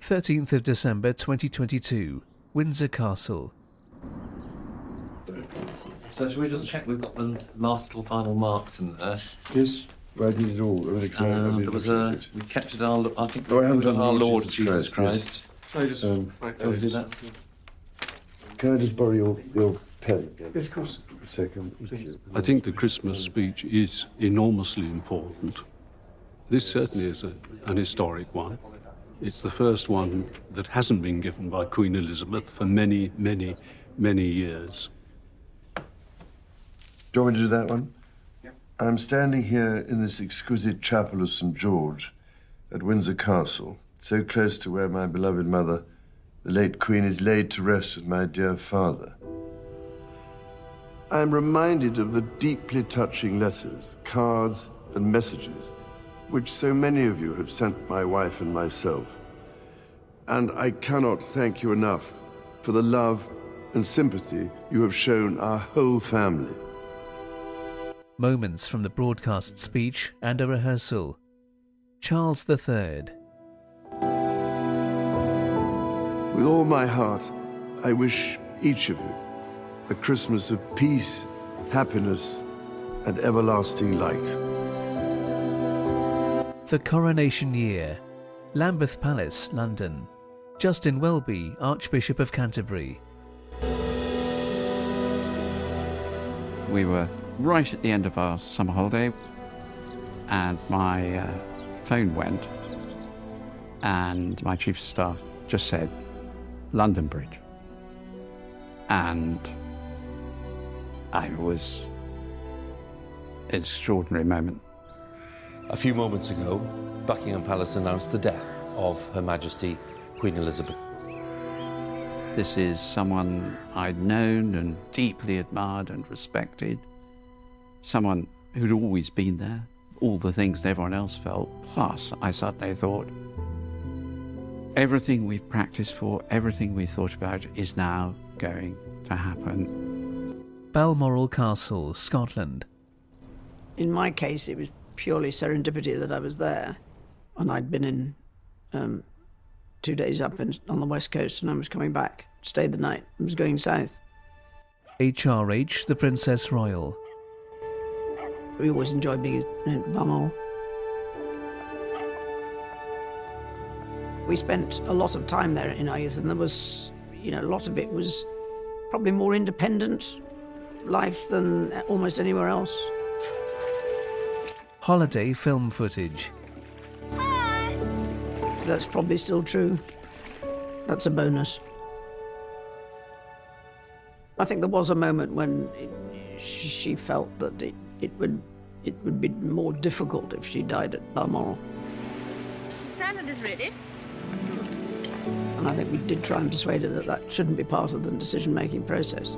13th of December 2022, Windsor Castle. So should we just check we've got the last little final marks in there? Yes, I did it all. I mean, There was we kept it I think I haven't done our Lord Lord Jesus Christ. So just Can we do that? Can I just borrow your pen? Yes, of course. A second. I think the Christmas speech is enormously important. This certainly is an historic one. It's the first one that hasn't been given by Queen Elizabeth for many, many, many years. Do you want me to do that one? Yeah. I'm standing here in this exquisite chapel of St. George at Windsor Castle, so close to where my beloved mother, the late Queen, is laid to rest with my dear father. I'm reminded of the deeply touching letters, cards, and messages which so many of you have sent my wife and myself. And I cannot thank you enough for the love and sympathy you have shown our whole family. Moments from the broadcast speech and a rehearsal. Charles III. With all my heart, I wish each of you a Christmas of peace, happiness, and everlasting light. The Coronation Year. Lambeth Palace, London. Justin Welby, Archbishop of Canterbury. We were right at the end of our summer holiday, and my phone went, and my chief of staff just said, London Bridge. And it was an extraordinary moment. A few moments ago, Buckingham Palace announced the death of Her Majesty Queen Elizabeth. This is someone I'd known and deeply admired and respected. Someone who'd always been there, all the things that everyone else felt. Plus, I suddenly thought, everything we've practiced for, everything we thought about is now going to happen. Balmoral Castle, Scotland. In my case, it was purely serendipity that I was there. And I'd been in 2 days up on the West Coast, and I was coming back, stayed the night, and was going south. HRH, the Princess Royal. We always enjoyed being in Balmoral. We spent a lot of time there in our youth, and there was, a lot of it was probably more independent life than almost anywhere else. Holiday film footage. That's probably still true. That's a bonus. I think there was a moment when she felt that it would be more difficult if she died at Balmoral. Salad is ready. And I think we did try and persuade her that that shouldn't be part of the decision-making process.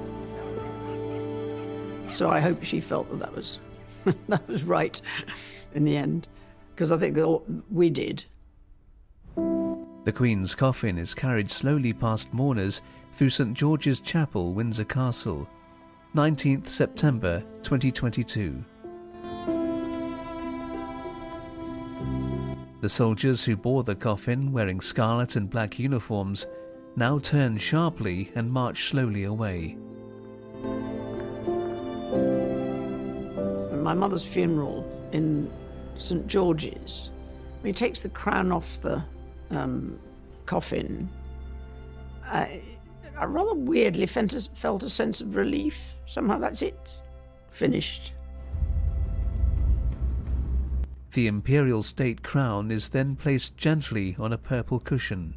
So I hope she felt that was that was right in the end, because I think we did. The Queen's coffin is carried slowly past mourners through St George's Chapel, Windsor Castle, 19th September 2022. The soldiers who bore the coffin, wearing scarlet and black uniforms, now turn sharply and march slowly away. My mother's funeral in St George's, when he takes the crown off the coffin, I rather weirdly felt a sense of relief. Somehow that's it. Finished. The imperial state crown is then placed gently on a purple cushion.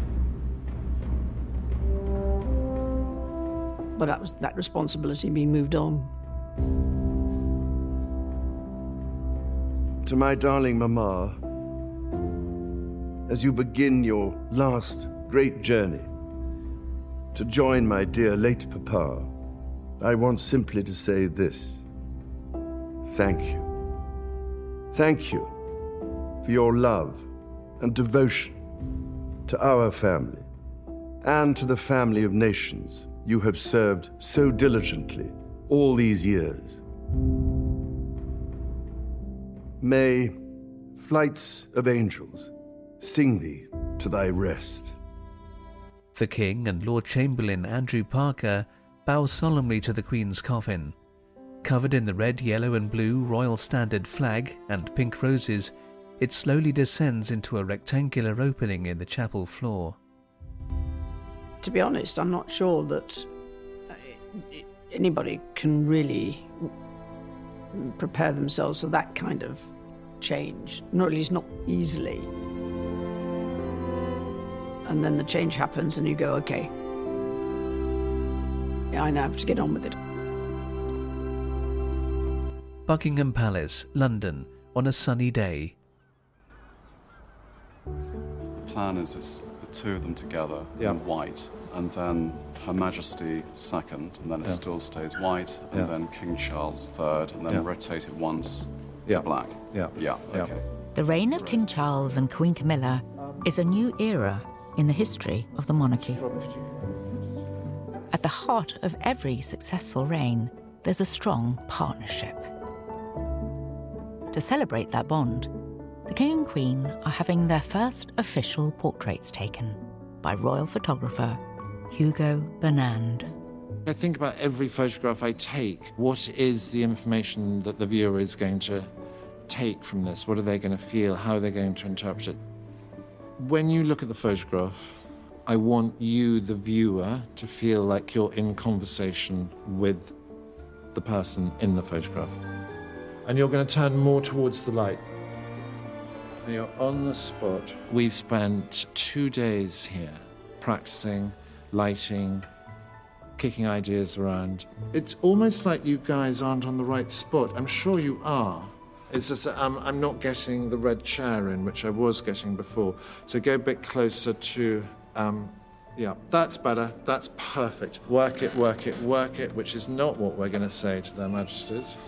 But that responsibility being moved on. To my darling Mama, as you begin your last great journey to join my dear late Papa, I want simply to say this. Thank you. Thank you for your love and devotion to our family and to the family of nations you have served so diligently all these years. May flights of angels sing thee to thy rest. The King and Lord Chamberlain Andrew Parker bow solemnly to the Queen's coffin. Covered in the red, yellow and blue Royal Standard flag and pink roses, it slowly descends into a rectangular opening in the chapel floor. To be honest, I'm not sure that anybody can really prepare themselves for that kind of change, or at least not easily. And then the change happens and you go, okay, I now have to get on with it. Buckingham Palace, London, on a sunny day. The plan is it's the two of them together in white, and then Her Majesty second, and then it still stays white, and then King Charles third, and then rotate it once to black. Okay. The reign of King Charles and Queen Camilla is a new era in the history of the monarchy. At the heart of every successful reign, there's a strong partnership. To celebrate that bond, the King and Queen are having their first official portraits taken by royal photographer Hugo Bernand. I think about every photograph I take. What is the information that the viewer is going to take from this? What are they going to feel? How are they going to interpret it? When you look at the photograph, I want you, the viewer, to feel like you're in conversation with the person in the photograph. And you're going to turn more towards the light. And you're on the spot. We've spent 2 days here practicing, lighting, kicking ideas around. It's almost like you guys aren't on the right spot. I'm sure you are. It's just that I'm not getting the red chair in, which I was getting before. So go a bit closer to, that's better. That's perfect. Work it, work it, work it, which is not what we're going to say to their majesties.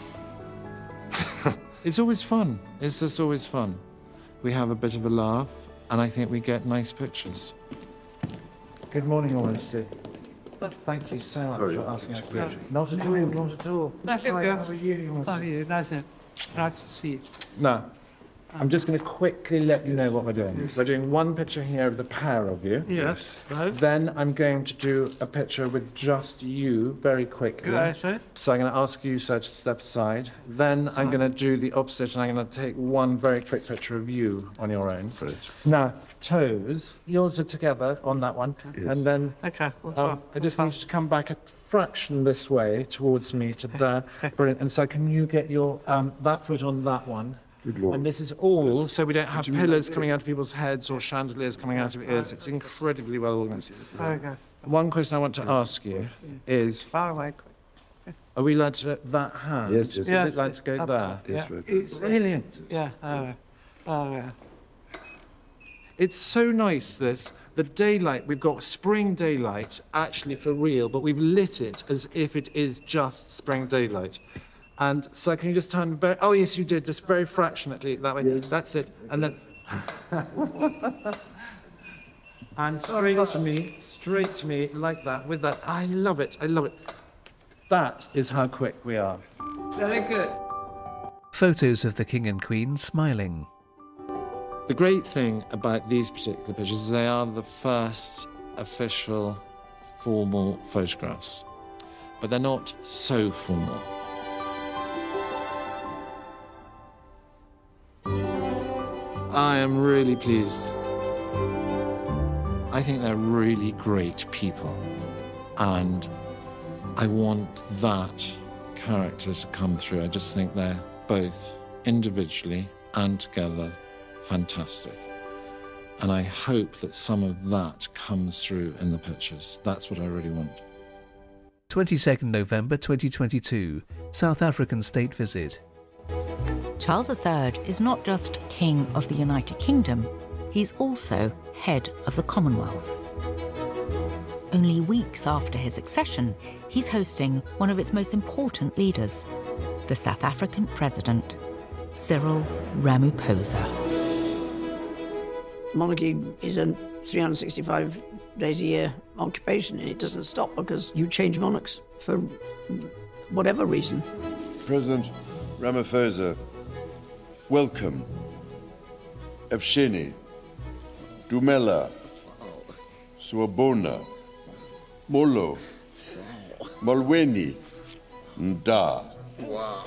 It's always fun. It's just always fun. We have a bit of a laugh, and I think we get nice pictures. Good morning, Your Majesty. Thank you so much for asking us to. Not at all, not at all. Hi, how are you, Your Majesty? How are you? Nice to see you. Now, I'm just going to quickly let you know what we're doing. We're doing one picture here of the pair of you. Yes. Right. Then I'm going to do a picture with just you very quickly. Right, sir. So I'm going to ask you, sir, to step aside. Then I'm going to do the opposite, and I'm going to take one very quick picture of you on your own. Now, toes, yours are together on that one. Yes. And then Okay. I just need you to come back a fraction this way towards me to there. Brilliant. And so can you get your that foot on that one? And this is all so we don't have pillars coming out of people's heads or chandeliers coming out of ears. It's incredibly well organized. Okay. One question I want to ask you is, Far away. are we allowed to that hand? Yes, yes. Is it allowed to go there? Yes, Yeah. right. It's, Brilliant. yeah. Yeah. It's so nice, this. The daylight, we've got spring daylight, actually for real, but we've lit it as if it is just spring daylight. And so can you just turn very, oh yes you did, just very fractionally that way. Yes. That's it. And then, and straight to me, like that, with that. I love it, I love it. That is how quick we are. Very good. Photos of the King and Queen smiling. The great thing about these particular pictures is they are the first official formal photographs, but they're not so formal. I am really pleased. I think they're really great people, and I want that character to come through. I just think they're both individually and together fantastic. And I hope that some of that comes through in the pictures. That's what I really want. 22nd November 2022, South African state visit. Charles III is not just King of the United Kingdom, he's also head of the Commonwealth. Only weeks after his accession, he's hosting one of its most important leaders, the South African President, Cyril Ramaphosa. Monarchy is a 365 days a year occupation, and it doesn't stop because you change monarchs for whatever reason. President Ramaphosa, welcome. Evsheni, Dumela, Suabona, Molo, Molweni, Nda. Wow.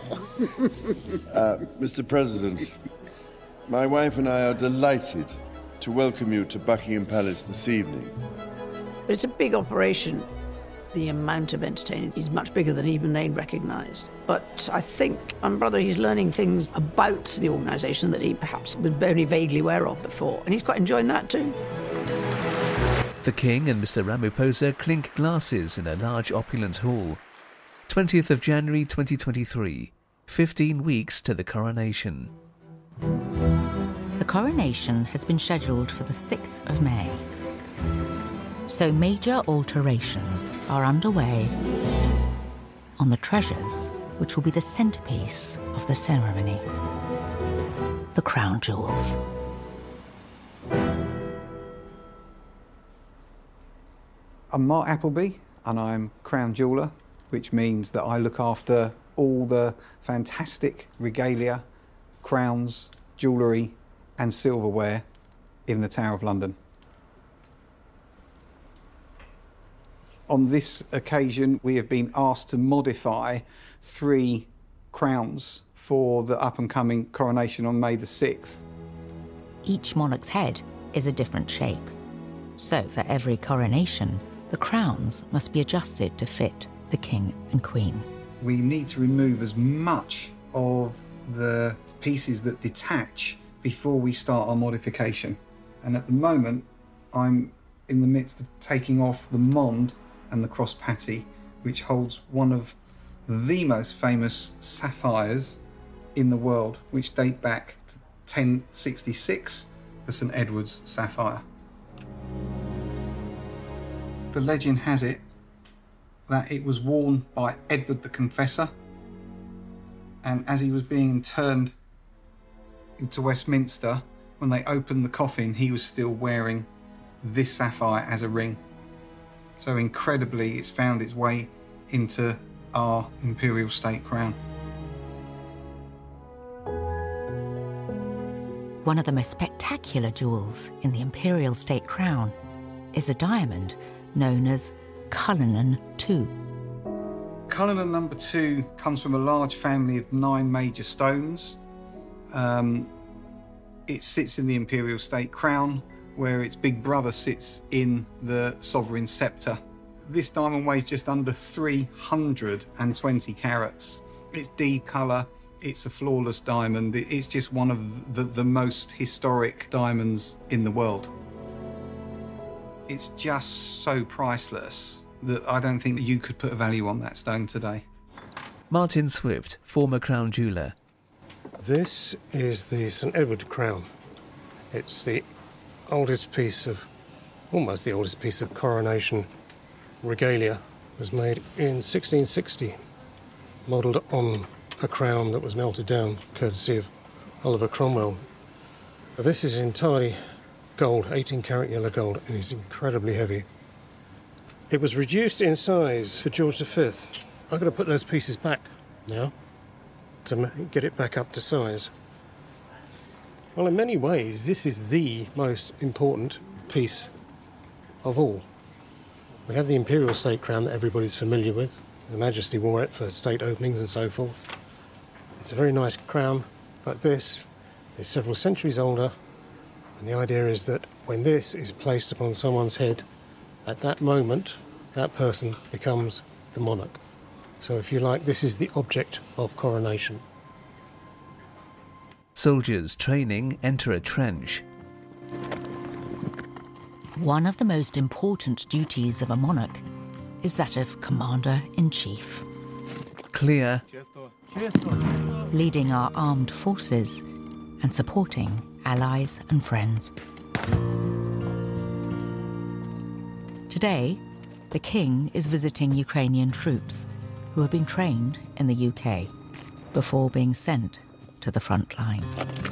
Mr. President, my wife and I are delighted to welcome you to Buckingham Palace this evening. It's a big operation. The amount of entertaining is much bigger than even they'd recognised. But I think my brother, he's learning things about the organisation that he perhaps was very vaguely aware of before, and he's quite enjoying that too. The King and Mr. Ramaphosa clink glasses in a large opulent hall. 20th of January 2023, 15 weeks to the coronation. The coronation has been scheduled for the 6th of May. So major alterations are underway on the treasures which will be the centrepiece of the ceremony, the crown jewels. I'm Mark Appleby and I'm Crown Jeweller, which means that I look after all the fantastic regalia, crowns, jewellery and silverware in the Tower of London. On this occasion, we have been asked to modify 3 crowns for the up-and-coming coronation on May the 6th. Each monarch's head is a different shape. So for every coronation, the crowns must be adjusted to fit the King and Queen. We need to remove as much of the pieces that detach before we start our modification. And at the moment, I'm in the midst of taking off the Monde and the cross patty, which holds one of the most famous sapphires in the world, which date back to 1066, the St. Edward's sapphire. The legend has it that it was worn by Edward the Confessor, and as he was being interned into Westminster, when they opened the coffin, he was still wearing this sapphire as a ring. So incredibly, it's found its way into our imperial state crown. One of the most spectacular jewels in the imperial state crown is a diamond known as Cullinan II. Cullinan number 2 comes from a large family of 9 major stones. It sits in the imperial state crown, where its big brother sits in the sovereign scepter. This diamond weighs just under 320 carats. It's D colour, it's a flawless diamond. It's just one of the most historic diamonds in the world. It's just so priceless that I don't think that you could put a value on that stone today. Martin Swift, former Crown Jeweller. This is the St. Edward crown. It's the oldest piece of, almost the oldest piece of coronation regalia. It was made in 1660, modelled on a crown that was melted down, courtesy of Oliver Cromwell. This is entirely gold, 18-carat yellow gold, and is incredibly heavy. It was reduced in size for George V. I've got to put those pieces back now to get it back up to size. Well, in many ways, this is the most important piece of all. We have the imperial state crown that everybody's familiar with. Her Majesty wore it for state openings and so forth. It's a very nice crown, but this is several centuries older, and the idea is that when this is placed upon someone's head, at that moment, that person becomes the monarch. So if you like, this is the object of coronation. Soldiers training enter a trench. One of the most important duties of a monarch is that of Commander-in-Chief. Clear. Leading our armed forces and supporting allies and friends. Today, the King is visiting Ukrainian troops who have been trained in the UK before being sent to the front line.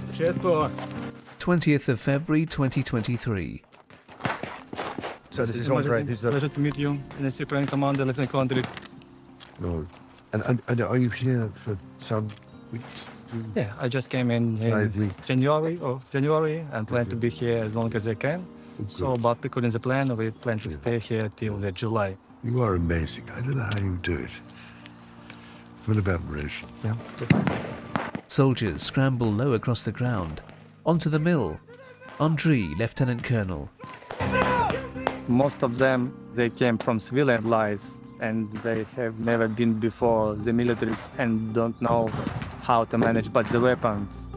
20th of February 2023. So this is Andre. Pleasure to meet you. And it's Ukraine Commander, Lieutenant Colonel. No. And are you here for some weeks? Yeah, I just came in January and plan to be here as long as I can. So, but according to the plan, we plan to stay here till the July. You are amazing. I don't know how you do it. Full of admiration. Yeah. Soldiers scramble low across the ground. Onto the mill. Andrei, Lieutenant Colonel. Most of them, they came from civilian lives and they have never been before the militaries and don't know how to manage but the weapons.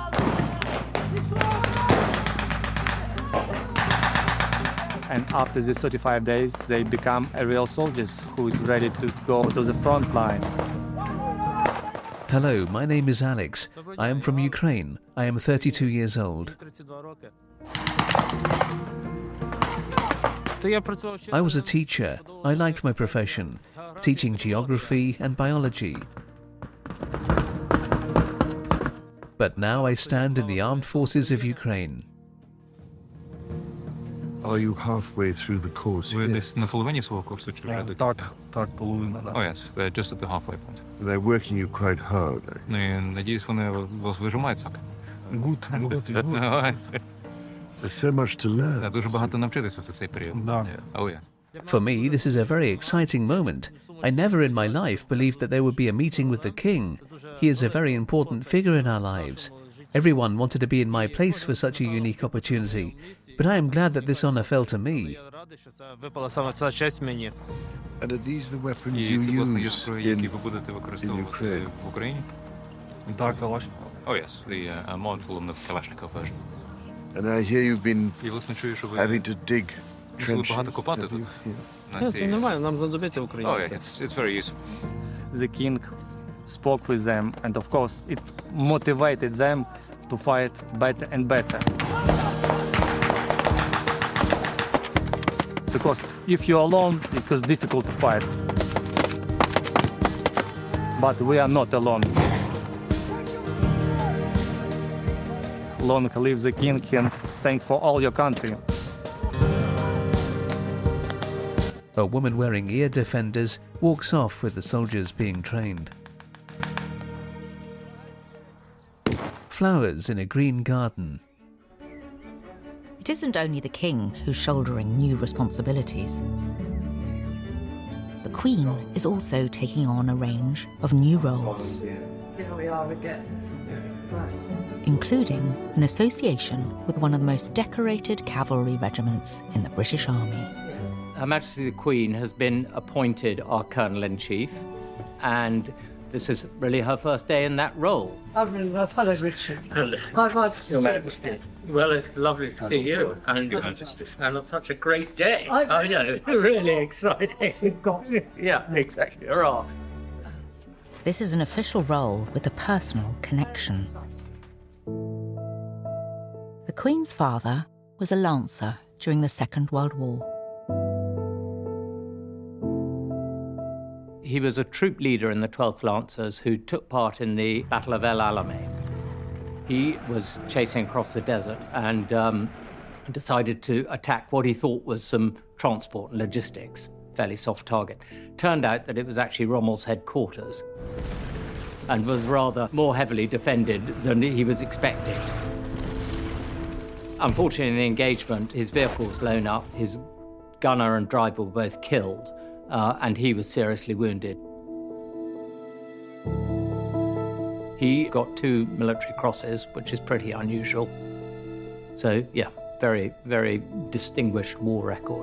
And after the 35 days, they become a real soldiers who is ready to go to the front line. Hello, my name is Alex. I am from Ukraine. I am 32 years old. I was a teacher. I liked my profession, teaching geography and biology. But now I stand in the armed forces of Ukraine. Are you halfway through the course Ви here? десь на половині свого курсу чи вже до кінця? Так, половина, да. Oh, yes, we're just at the halfway point. They're working you quite hard. Ну, і, надіюсь, вони вас вижимають соки. There's so much to learn. Дуже багато навчитися за цей період. Да. Oh, yeah. For me, this is a very exciting moment. I never in my life believed that there would be a meeting with the king. He is a very important figure in our lives. Everyone wanted to be in my place for such a unique opportunity, but I am glad that this honor fell to me. And are these the weapons І you це, власне, є use зброї, які in ви будете використовувати в Україні? Так, Калаш. Oh, yes, the model and the Kalashnikov version. And I hear you've been І, власне, чую, що ви having to dig мусили багато trenches. копати have тут. you? Yeah. На Це цій... нормально, нам знадобиться Oh, українці. yeah, it's very useful. The king spoke with them, and of course, it motivated them to fight better and better. Because if you're alone, it was difficult to fight. But we are not alone. Long live the king and thank for all your country. A woman wearing ear defenders walks off with the soldiers being trained. Flowers in a green garden. It isn't only the king who's shouldering new responsibilities. The Queen is also taking on a range of new roles, Here we are again. including an association with one of the most decorated cavalry regiments in the British Army. Her Majesty the Queen has been appointed our Colonel-in-Chief, and this is really her first day in that role. Hello, Richard. My wife's Your Majesty. Well, it's lovely to see you. And Your Majesty. And on such a great day. I know, really exciting. Yeah, exactly. Hurrah. This is an official role with a personal connection. The Queen's father was a lancer during the Second World War. He was a troop leader in the 12th Lancers who took part in the Battle of El Alamein. He was chasing across the desert and decided to attack what he thought was some transport and logistics, fairly soft target. Turned out that it was actually Rommel's headquarters and was rather more heavily defended than he was expecting. Unfortunately, in the engagement, his vehicle was blown up, his gunner and driver were both killed, and he was seriously wounded. He got 2 military crosses, which is pretty unusual. So, yeah, very, very distinguished war record.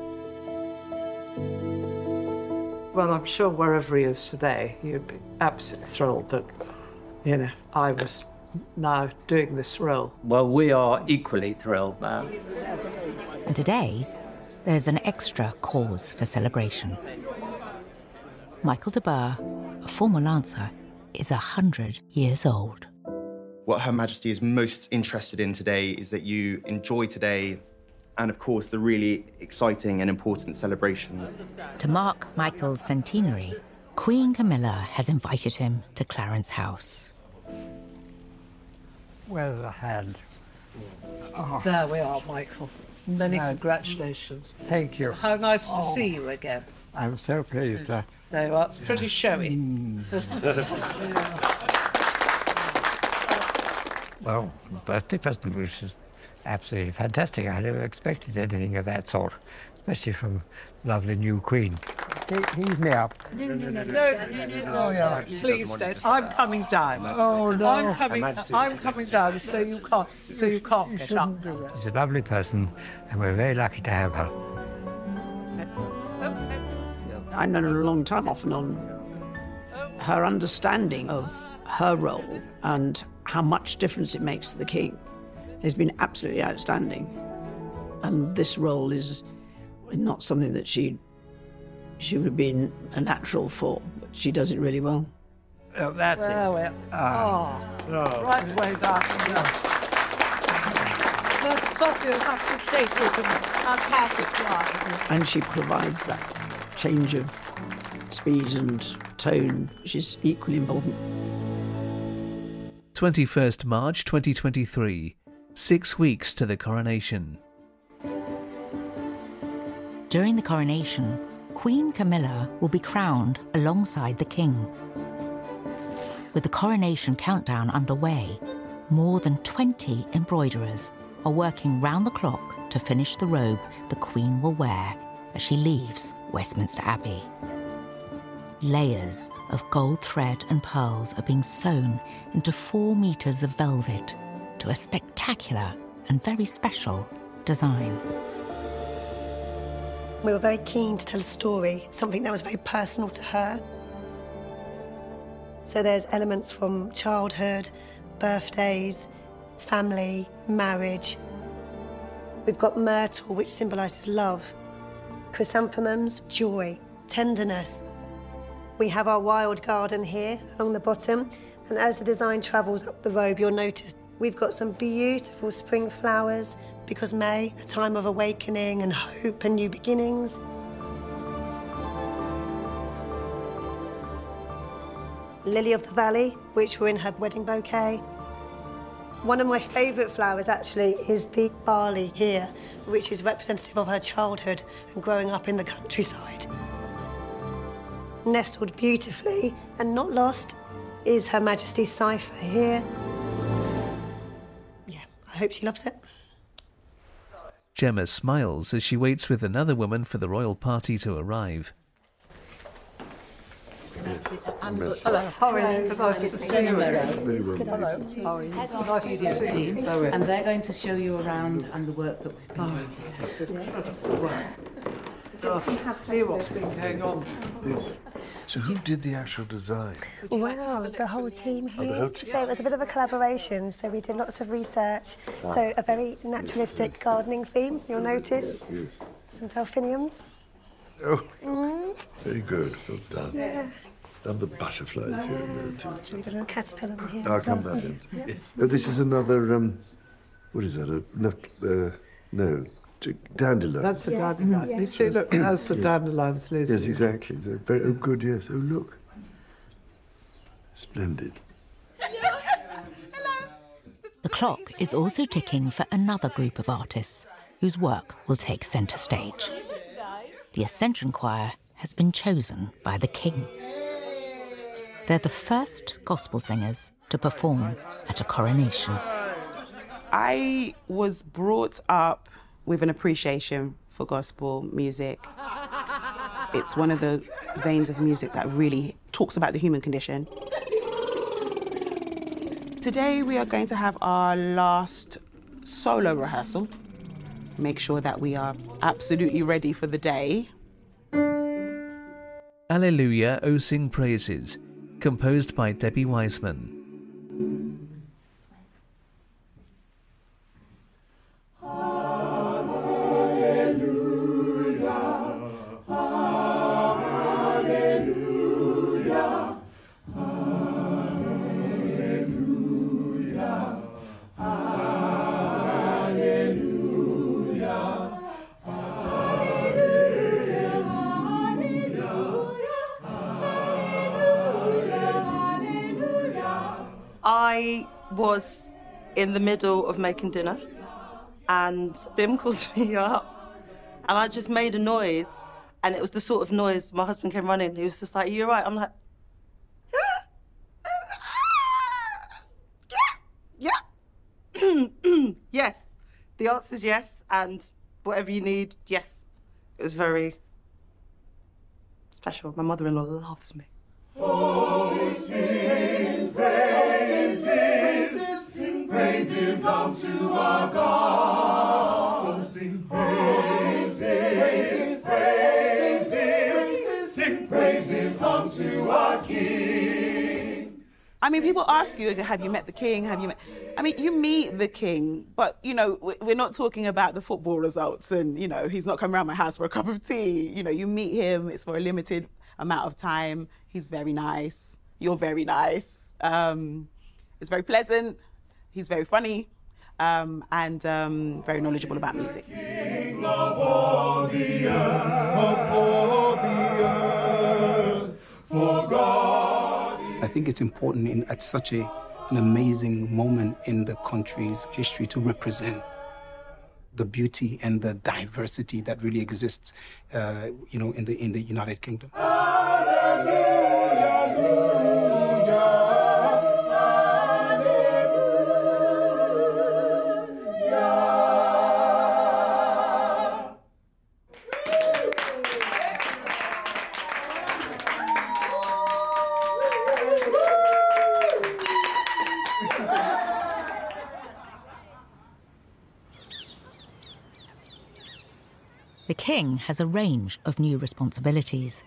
Well, I'm sure wherever he is today, he'd be absolutely thrilled that, you know, I was now doing this role. Well, we are equally thrilled, man. And today, there's an extra cause for celebration. Michael de Burgh, a former Lancer, is 100 years old. What Her Majesty is most interested in today is that you enjoy today and, of course, the really exciting and important celebration. To mark Michael's centenary, Queen Camilla has invited him to Clarence House. Where's the hand? Oh. There we are, Michael. Many congratulations. Thank you. How nice to see you again. I'm so pleased. There you are. It's pretty showy. Well, birthday present was just absolutely fantastic. I never expected anything of that sort, especially from lovely new Queen. Ease me up. No, yeah. Please don't. I'm coming down. Oh, no. I'm coming down, so you can't get up. She's a lovely person, and we're very lucky to have her. I've known her a long time, off and on. Her understanding of her role and how much difference it makes to the king has been absolutely outstanding. And this role is not something that she would have been a natural for, but she does it really well. Oh, that's it. Right way down. That's something you have to take with a perfect line. And she provides that change of speed and tone, which is equally important. 21st March 2023, 6 weeks to the coronation. During the coronation, Queen Camilla will be crowned alongside the King. With the coronation countdown underway, more than 20 embroiderers are working round the clock to finish the robe the Queen will wear as she leaves Westminster Abbey. Layers of gold thread and pearls are being sewn into 4 meters of velvet to a spectacular and very special design. We were very keen to tell a story, something that was very personal to her. So there's elements from childhood, birthdays, family, marriage. We've got myrtle, which symbolises love. Chrysanthemums, joy, tenderness. We have our wild garden here along the bottom, and as the design travels up the robe, you'll notice we've got some beautiful spring flowers, because May, a time of awakening and hope and new beginnings. Lily of the Valley, which were in her wedding bouquet. One of my favourite flowers, actually, is the barley here, which is representative of her childhood and growing up in the countryside. Nestled beautifully and not lost is Her Majesty's cipher here. Yeah, I hope she loves it. Gemma smiles as she waits with another woman for the royal party to arrive. Hello, how are you? Nice to see you again. Hello. How are you? Nice to see you. And they're going to show you around and the work that we've been doing. See what's been going on. So who did the actual design? Wow, the whole team Oh, the here. whole team. So it was a bit of a collaboration, so we did lots of research. Wow. So a very naturalistic gardening theme, you'll notice. Yes. Some delphiniums. Oh, very good. Well done. Yeah. Love the butterflies here and there too. So we've got a little caterpillar in here. I'll as come well. back in. Yeah. Oh, this is another, what is that? No, dandelion. That's the dandelion. Yes. You see, look, that's the Yes. dandelions, Liz. Yes, exactly. They're very, oh, good, yes. Oh, look. Splendid. The clock is also ticking for another group of artists whose work will take centre stage. The Ascension Choir has been chosen by the King. They're the first gospel singers to perform at a coronation. I was brought up with an appreciation for gospel music. It's one of the veins of music that really talks about the human condition. Today we are going to have our last solo rehearsal. Make sure that we are absolutely ready for the day. Alleluia, O Sing Praises, composed by Debbie Wiseman. I was in the middle of making dinner and Bim calls me up and I just made a noise and it was the sort of noise my husband came running. He was just like, "Are you all right?" I'm like, yeah. The answer's yes, and whatever you need, yes. It was very special. My mother-in-law loves me. Oh, sing praises, sing praises unto our God. Oh, sing praises, sing praises unto our King. I mean, people ask you, have you met the King? Have you met... I mean, you meet the King, but, you know, we're not talking about the football results and, you know, he's not coming around my house for a cup of tea. You know, you meet him, it's for a limited amount of time. He's very nice. You're very nice. It's very pleasant. He's very funny and very knowledgeable about music. King of all the earth, for God. I think it's important at such an amazing moment in the country's history to represent the beauty and the diversity that really exists, you know, in the United Kingdom. The King has a range of new responsibilities.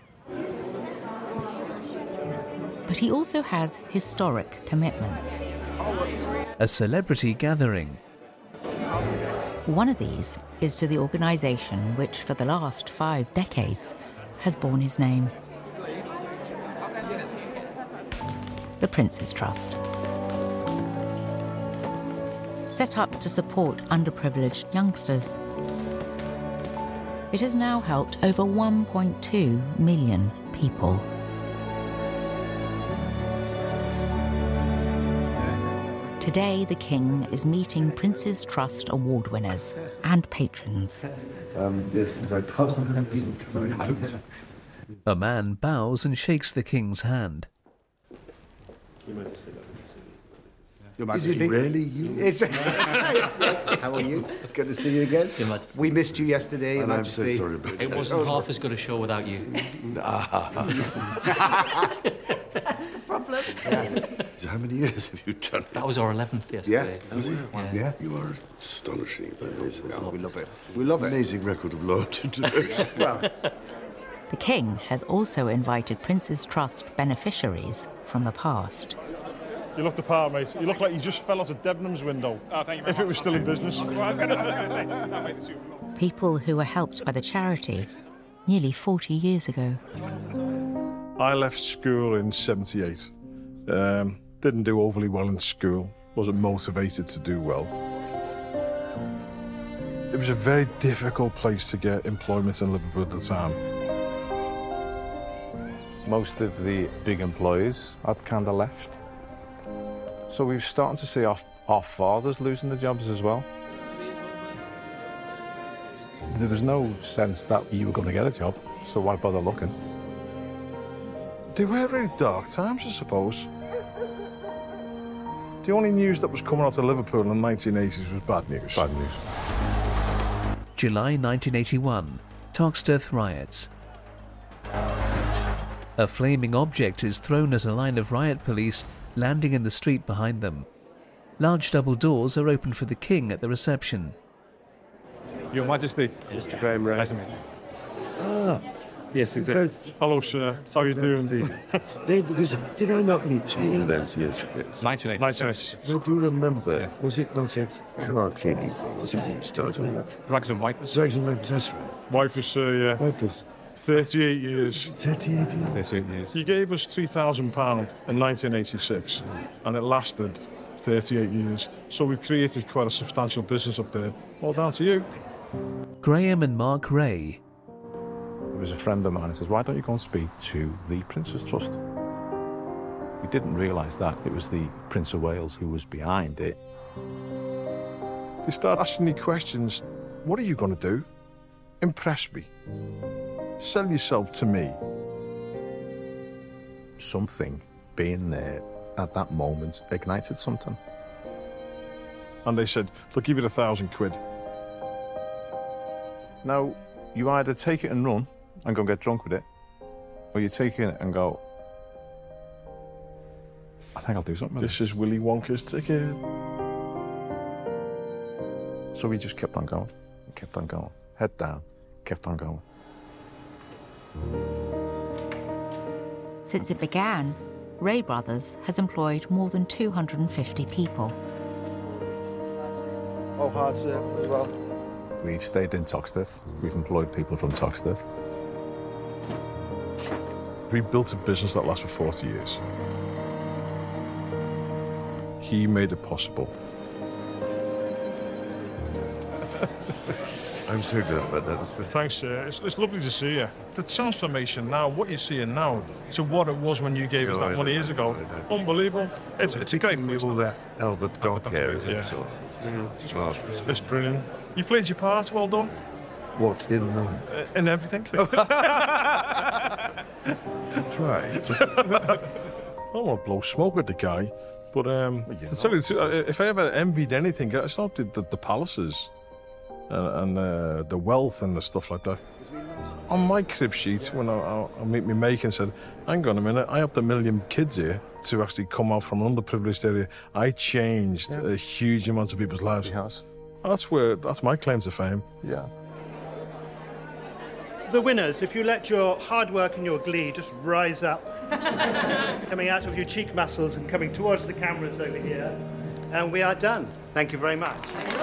But he also has historic commitments. A celebrity gathering. One of these is to the organisation which, for the last 5 decades, has borne his name. The Prince's Trust. Set up to support underprivileged youngsters, it has now helped over 1.2 million people. Today, the King is meeting Prince's Trust award winners and patrons. A man bows and shakes the King's hand. Is it really you? Yes. How are you? Good to see you again. We missed you yesterday. And I'm so sorry about that. It wasn't half as good a show without you. That's the problem. So how many years have you done? That was our 11th yesterday. Yeah, was it? Yeah. You are astonishing, that is. Oh, we love it. We love it. Amazing record of loyalty to devotion. Well, the King has also invited Prince's Trust beneficiaries from the past. You look the part, mate. You look like you just fell out of Debenhams window. Oh, thank you very much. If it was still in business. Well, I was going to say. People who were helped by the charity nearly 40 years ago. I left school in '78. Didn't do overly well in school. Wasn't motivated to do well. It was a very difficult place to get employment in Liverpool at the time. Most of the big employers had kind of left. So we were starting to see our fathers losing their jobs as well. There was no sense that you were going to get a job, so why bother looking? They were really dark times, I suppose. The only news that was coming out of Liverpool in the 1980s was bad news. Bad news. July 1981, Toxteth riots. A flaming object is thrown at a line of riot police, landing in the street behind them. Large double doors are opened for the King at the reception. Your Majesty. Mr. Graham Ray. Ah. Yes, exactly. Hello, sir. How are you doing? Dave, because did I not meet you in those years? 1980. I do remember. Was it not a car clinic? Was it started? Rags and Wipers. Rags and Wipers, that's right. Wipers, sir, yeah. Wipers. 38 years. 38 years? 38 years. You gave us £3,000 in 1986, and it lasted 38 years. So we created quite a substantial business up there. Well, down to you. Graham and Mark Ray. There was a friend of mine who says, why don't you go and speak to the Prince's Trust? We didn't realise that it was the Prince of Wales who was behind it. They start asking me questions. What are you going to do? Impress me. Sell yourself to me. Something being there at that moment ignited something. And they said, they'll give you £1,000. Now, you either take it and run and go get drunk with it, or you take it and go, I think I'll do something with This is Willy Wonka's ticket. So we just kept on going, head down, kept on going. Since it began, Ray Brothers has employed more than 250 people. Oh, hard service as well. We've stayed in Toxteth. We've employed people from Toxteth. We built a business that lasts for 40 years. He made it possible. I'm so glad about that. Thanks, sir. It's lovely to see you. The transformation now, what you're seeing now, to what it was when you gave us that 20 years ago, unbelievable. It's a great news. All that Albert Dock area. Yeah. So, It's brilliant. You played your part, well done. What, in everything. That's right. I don't want to blow smoke at the guy, but to tell you the truth, if I ever envied anything, it's not the palaces and the wealth and the stuff like that. On my crib sheet, when I meet me mate and said, hang on a minute, I helped 1 million kids here to actually come out from an underprivileged area. I changed a huge amount of people's lives. Yes. That's my claim to fame. Yeah. The winners, if you let your hard work and your glee just rise up, coming out of your cheek muscles and coming towards the cameras over here, and we are done. Thank you very much.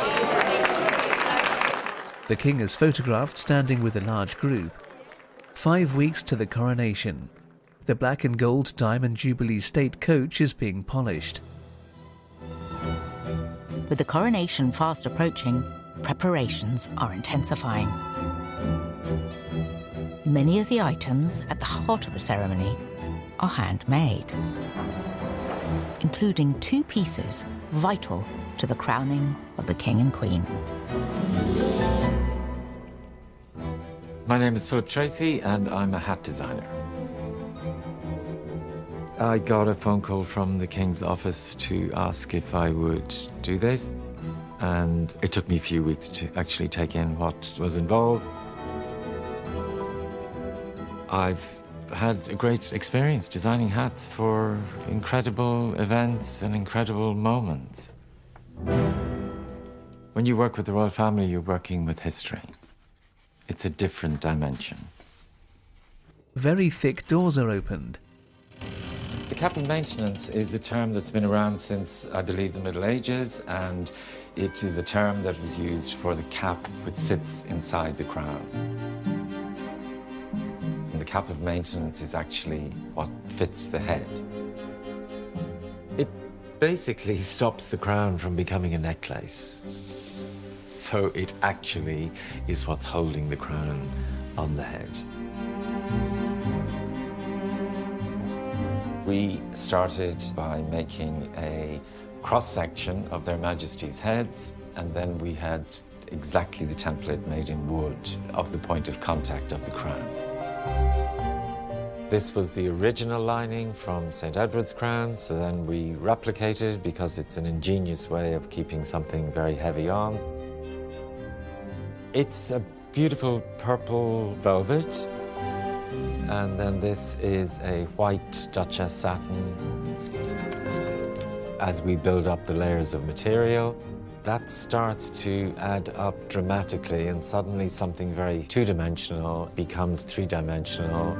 The king is photographed standing with a large group. 5 weeks to the coronation. The black and gold Diamond Jubilee state coach is being polished. With the coronation fast approaching, preparations are intensifying. Many of the items at the heart of the ceremony are handmade, including 2 pieces vital to the crowning of the King and Queen. My name is Philip Tracy, and I'm a hat designer. I got a phone call from the King's office to ask if I would do this, and it took me a few weeks to actually take in what was involved. I've had a great experience designing hats for incredible events and incredible moments. When you work with the royal family, you're working with history. It's a different dimension. Very thick doors are opened. The cap of maintenance is a term that's been around since, I believe, the Middle Ages, and it is a term that was used for the cap which sits inside the crown. And the cap of maintenance is actually what fits the head. It basically stops the crown from becoming a necklace. So it actually is what's holding the crown on the head. We started by making a cross-section of Their Majesty's heads, and then we had exactly the template made in wood of the point of contact of the crown. This was the original lining from St. Edward's crown, so then we replicated because it's an ingenious way of keeping something very heavy on. It's a beautiful purple velvet, and then this is a white Duchess satin. As we build up the layers of material, that starts to add up dramatically, and suddenly something very two-dimensional becomes three-dimensional.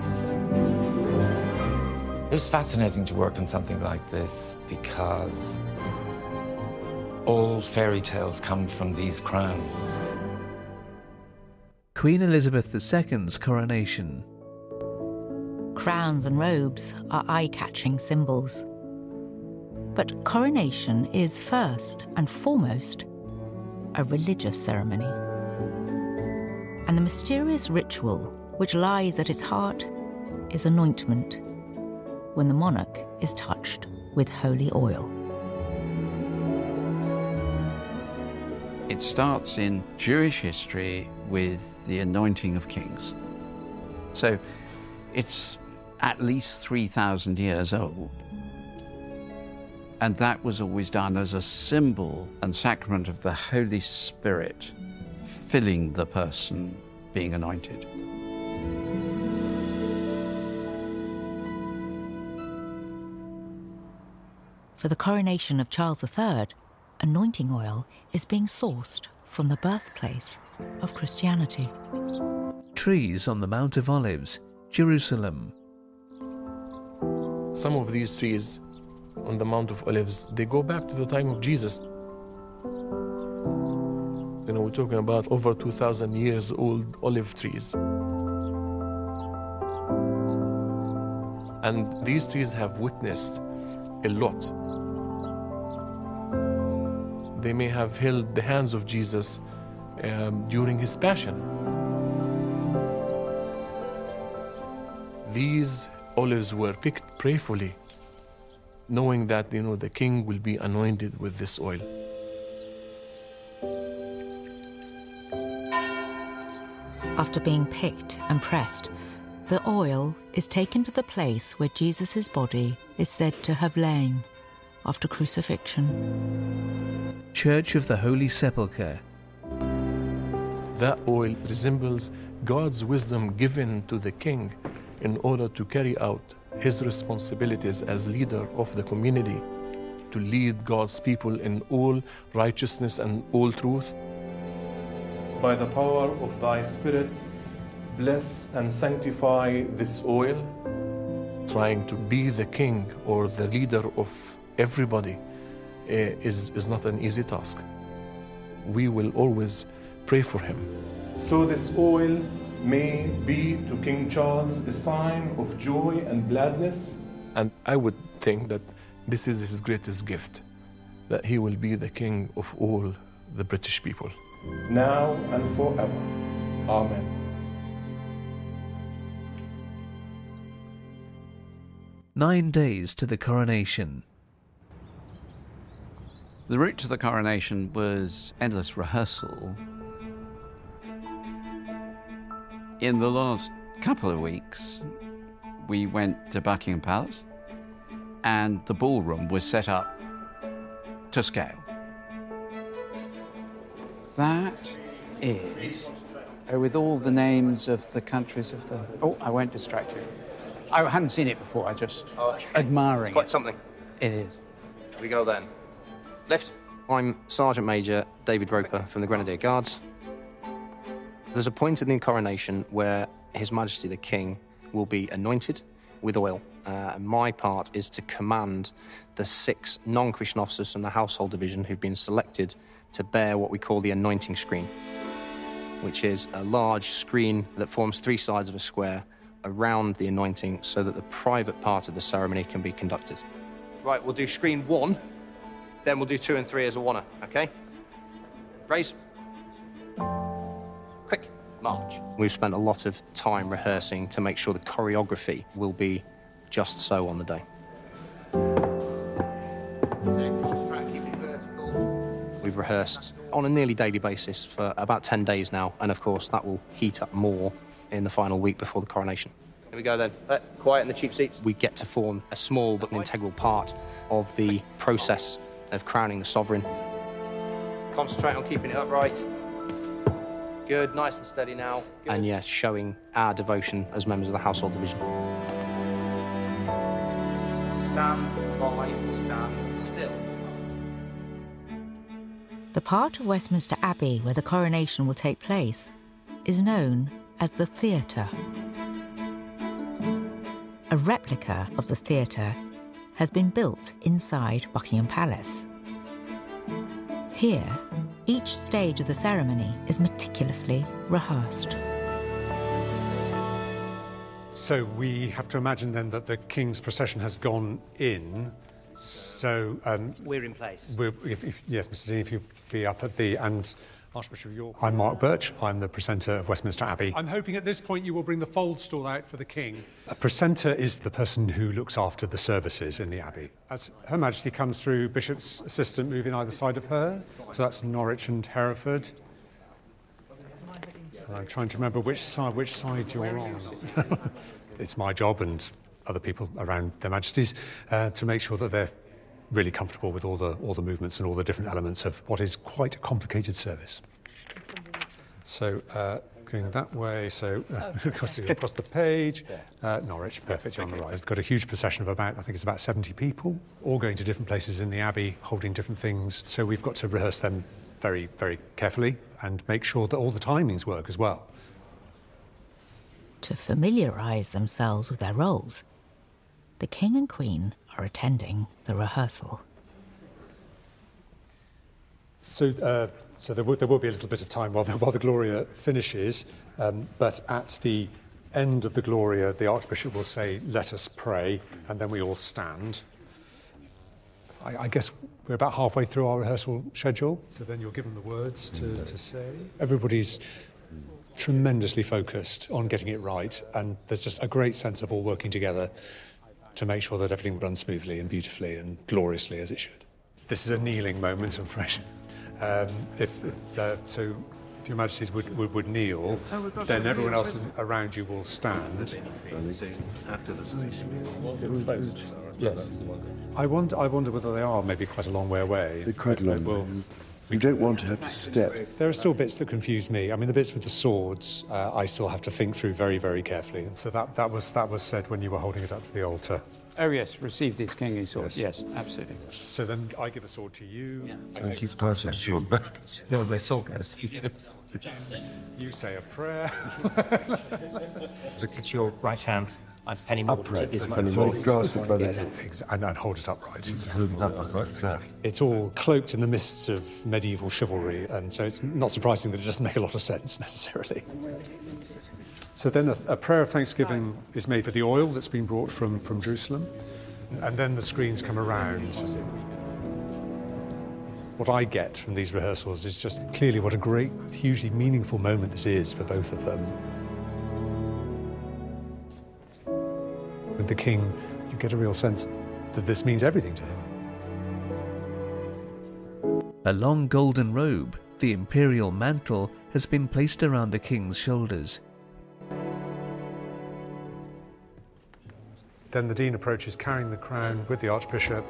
It was fascinating to work on something like this because all fairy tales come from these crowns. Queen Elizabeth II's coronation. Crowns and robes are eye-catching symbols. But coronation is first and foremost a religious ceremony. And the mysterious ritual which lies at its heart is anointment, when the monarch is touched with holy oil. It starts in Jewish history with the anointing of kings. So it's at least 3,000 years old. And that was always done as a symbol and sacrament of the Holy Spirit filling the person being anointed. For the coronation of Charles III, anointing oil is being sourced from the birthplace of Christianity. Trees on the Mount of Olives, Jerusalem. Some of these trees on the Mount of Olives, they go back to the time of Jesus. You know, we're talking about over 2,000 years old olive trees. And these trees have witnessed a lot. They may have held the hands of Jesus during his passion. These olives were picked prayerfully, knowing that, you know, the king will be anointed with this oil. After being picked and pressed, the oil is taken to the place where Jesus' body is said to have lain after crucifixion. Church of the Holy Sepulchre. That oil resembles God's wisdom given to the king in order to carry out his responsibilities as leader of the community, to lead God's people in all righteousness and all truth. By the power of thy Spirit, bless and sanctify this oil. Trying to be the king or the leader of everybody is not an easy task. We will always pray for him. So this oil may be to King Charles a sign of joy and gladness. And I would think that this is his greatest gift, that he will be the king of all the British people, now and forever. Amen. "9 days to the coronation." The route to the coronation was endless rehearsal. In the last couple of weeks, we went to Buckingham Palace, and the ballroom was set up to scale. That is, with all the names of the countries of the... Oh, I won't distract you. I hadn't seen it before, I just admiring It's quite it. something. It is. Here we go then. Left. I'm Sergeant Major David Roper from the Grenadier Guards. There's a point in the coronation where His Majesty the King will be anointed with oil. My part is to command the 6 non-Christian officers from the Household Division who've been selected to bear what we call the anointing screen, which is a large screen that forms 3 sides of a square around the anointing so that the private part of the ceremony can be conducted. Right, we'll do screen 1, then we'll do 2 and 3 as a honour, okay? Raise. Quick, march. We've spent a lot of time rehearsing to make sure the choreography will be just so on the day. We've rehearsed on a nearly daily basis for about 10 days now, and of course that will heat up more in the final week before the coronation. Here we go then. Quiet in the cheap seats. We get to form a small but an integral part of the process of crowning the sovereign. Concentrate on keeping it upright. Good, nice and steady now. Good. And yeah, showing our devotion as members of the Household Division. Stand by, stand still. The part of Westminster Abbey where the coronation will take place is known as the Theatre. A replica of the theatre has been built inside Buckingham Palace. Here, each stage of the ceremony is meticulously rehearsed. So we have to imagine then that the King's procession has gone in. So we're in place. Yes, Mr. Dean, if you be up at the and Archbishop of York. I'm Mark Birch. I'm the precentor of Westminster Abbey. I'm hoping at this point you will bring the fold stool out for the King. A precentor is the person who looks after the services in the Abbey. As Her Majesty comes through, Bishop's assistant moving either side of her. So that's Norwich and Hereford. And I'm trying to remember which side you're on. It's my job and other people around their Majesties to make sure that they're really comfortable with all the movements and all the different elements of what is quite a complicated service. So Going that way, so across the page. Norwich, perfect, you're on the right. We've got a huge procession of I think it's about 70 people, all going to different places in the Abbey, holding different things. So we've got to rehearse them very, very carefully and make sure that all the timings work as well. To familiarise themselves with their roles, the King and Queen are attending the rehearsal. So there will be a little bit of time while the Gloria finishes, but at the end of the Gloria, the Archbishop will say, "Let us pray," and then we all stand. I guess we're about halfway through our rehearsal schedule, so then you'll give them the words to say. Everybody's tremendously focused on getting it right, and there's just a great sense of all working together to make sure that everything runs smoothly and beautifully and gloriously as it should. This is a kneeling moment, I'm afraid. If Your Majesties would kneel, then everyone else around you will stand. After the Yes. I wonder whether they are maybe quite a long way away. They're quite a long way. You don't want to have to step. There are still bits that confuse me. I mean, the bits with the swords, I still have to think through very, very carefully. And so that was said when you were holding it up to the altar. Oh, yes, receive these kingly swords. Yes, absolutely. So then I give a sword to you. And keep passing sword back. No, they're so good. You say a prayer. Look at your right hand. I'm Penny Morton. Upright. Is my Penny Morton. Grasp it by the head. And hold it upright. Upright. It's all cloaked in the mists of medieval chivalry, and so it's not surprising that it doesn't make a lot of sense necessarily. So then a prayer of thanksgiving is made for the oil that's been brought from Jerusalem, and then the screens come around. What I get from these rehearsals is just clearly what a great, hugely meaningful moment this is for both of them. With the King, you get a real sense that this means everything to him. A long golden robe, the imperial mantle, has been placed around the King's shoulders. Then the Dean approaches, carrying the crown with the Archbishop.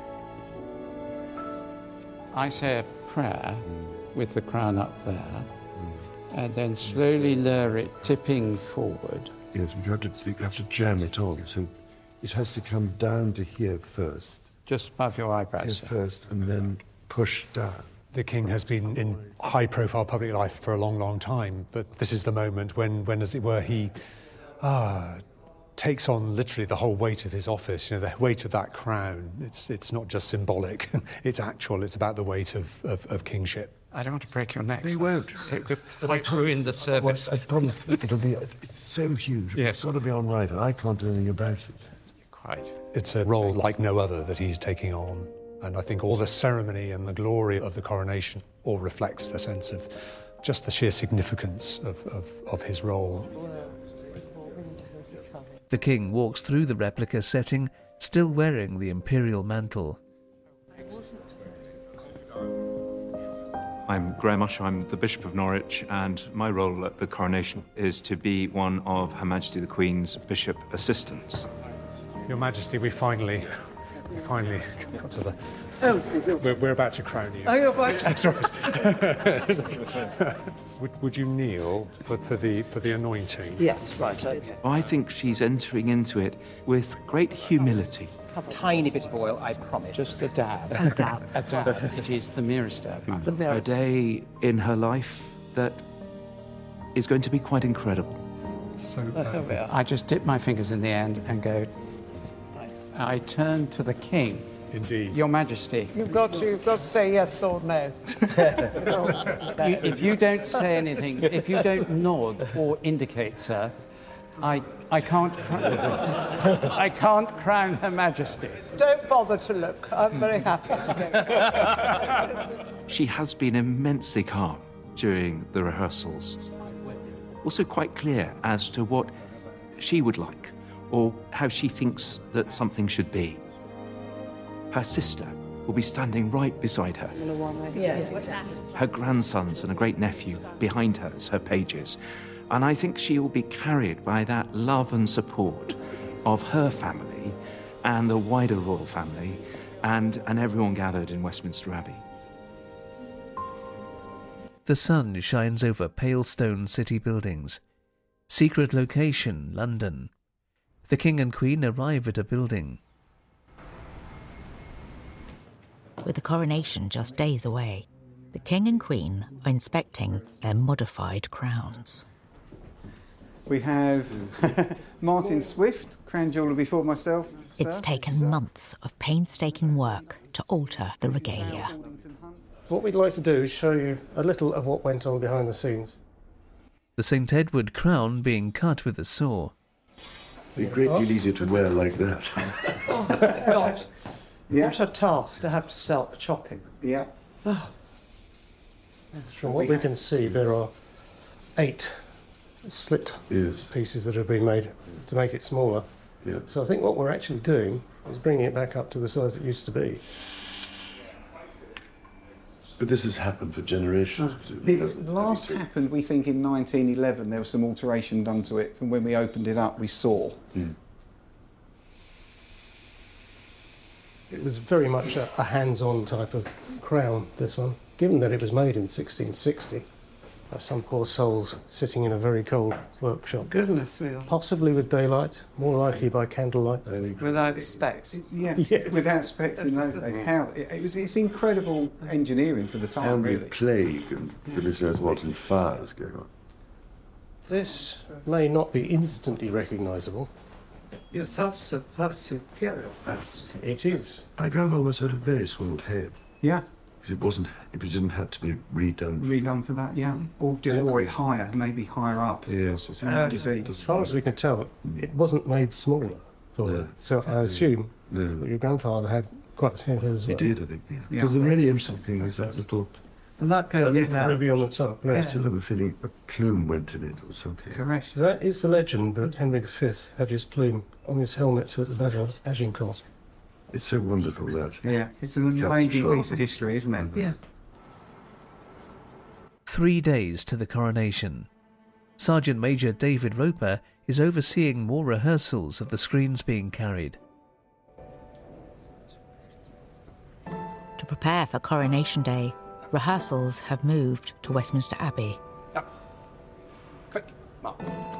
I say a prayer with the crown up there, and then slowly lower it, tipping forward. Yes, you have to jam it on, so it has to come down to here first. Just above your eyebrows. Here first, and then push down. The King has been in high-profile public life for a long, long time, but this is the moment when as it were, he takes on literally the whole weight of his office. You know, the weight of that crown. It's not just symbolic; it's actual. It's about the weight of kingship. I don't want to break your neck. They won't. It might ruin the service. I promise. It's so huge. Yes. It's got to be on right, and I can't do anything about it. Quite. It's a role like no other that he's taking on. And I think all the ceremony and the glory of the coronation all reflects the sense of just the sheer significance of his role. The King walks through the replica setting, still wearing the imperial mantle. I'm Graham Usher, I'm the Bishop of Norwich, and my role at the coronation is to be one of Her Majesty the Queen's bishop assistants. Your Majesty, we finally got to the... Oh, we're about to crown you. Oh, you're right. Sorry. Would you kneel for the anointing? Yes, right, okay. I think she's entering into it with great humility. A tiny bit of oil, I promise. Just a dab. A dab. A dab. It is the merest dab. A day in her life that is going to be quite incredible. So I just dip my fingers in the end and go. I turn to the King. Indeed. Your Majesty. You've got to say yes or no. If you don't say anything, if you don't nod or indicate, sir, I can't crown Her Majesty. Don't bother to look. I'm very happy to go. She has been immensely calm during the rehearsals. Also quite clear as to what she would like or how she thinks that something should be. Her sister will be standing right beside her. Yes. Her grandsons and a great nephew behind her as her pages. And I think she will be carried by that love and support of her family and the wider royal family and everyone gathered in Westminster Abbey. The sun shines over pale stone city buildings. Secret location, London. The King and Queen arrive at a building. With the coronation just days away, the King and Queen are inspecting their modified crowns. We have Martin Swift, Crown Jeweller before myself. It's taken months of painstaking work to alter the regalia. What we'd like to do is show you a little of what went on behind the scenes. The St. Edward crown being cut with a saw. It'd be a great deal easier to wear like that. Oh, God. Yeah. What a task to have to start the chopping. Yeah. Oh. From what we can see, there are 8 slit pieces that have been made to make it smaller. Yeah. So I think what we're actually doing is bringing it back up to the size it used to be. But this has happened for generations. The last happened, we think, in 1911. There was some alteration done to it from when we opened it up, we saw. It was very much a hands-on type of crown, this one, given that it was made in 1660 by some poor souls sitting in a very cold workshop. Goodness me. Possibly with daylight, more likely by candlelight. Without specs. Yeah, Yes. without specs in those days. It's incredible engineering for the time, And really. with plague and goodness knows what, and fires going on. This may not be instantly recognisable. Yes, that's imperial. It is. My grandma always had a very swelled head. Yeah. Because if it didn't have to be redone. Redone for that, yeah. Or just wore it higher, maybe higher up. Yes. As far as we can tell, it wasn't made smaller for her. So I assume that your grandfather had quite a small head as well. He did, I think. Because the really interesting thing was that little... And that goes in now. Ruby on the top. I still have a feeling a plume went in it or something. Correct. So that is the legend that Henry V had his plume on his helmet at the Battle of Agincourt. It's so wonderful, that. Yeah, it's an amazing piece of history, isn't it? Yeah. 3 days to the coronation. Sergeant Major David Roper is overseeing more rehearsals of the screens being carried. To prepare for Coronation Day, rehearsals have moved to Westminster Abbey. Quick, Mark.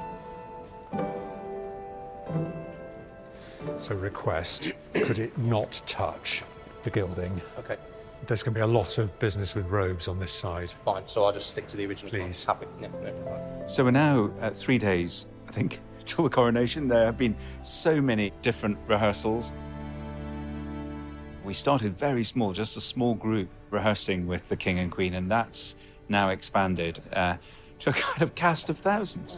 So request, could it not touch the gilding? Okay. There's going to be a lot of business with robes on this side. Fine, so I'll just stick to the original. Please. Happy. Yeah, right. So we're now at 3 days, I think, till the coronation. There have been so many different rehearsals. We started very small, just a small group rehearsing with the King and Queen, and that's now expanded to a kind of cast of thousands.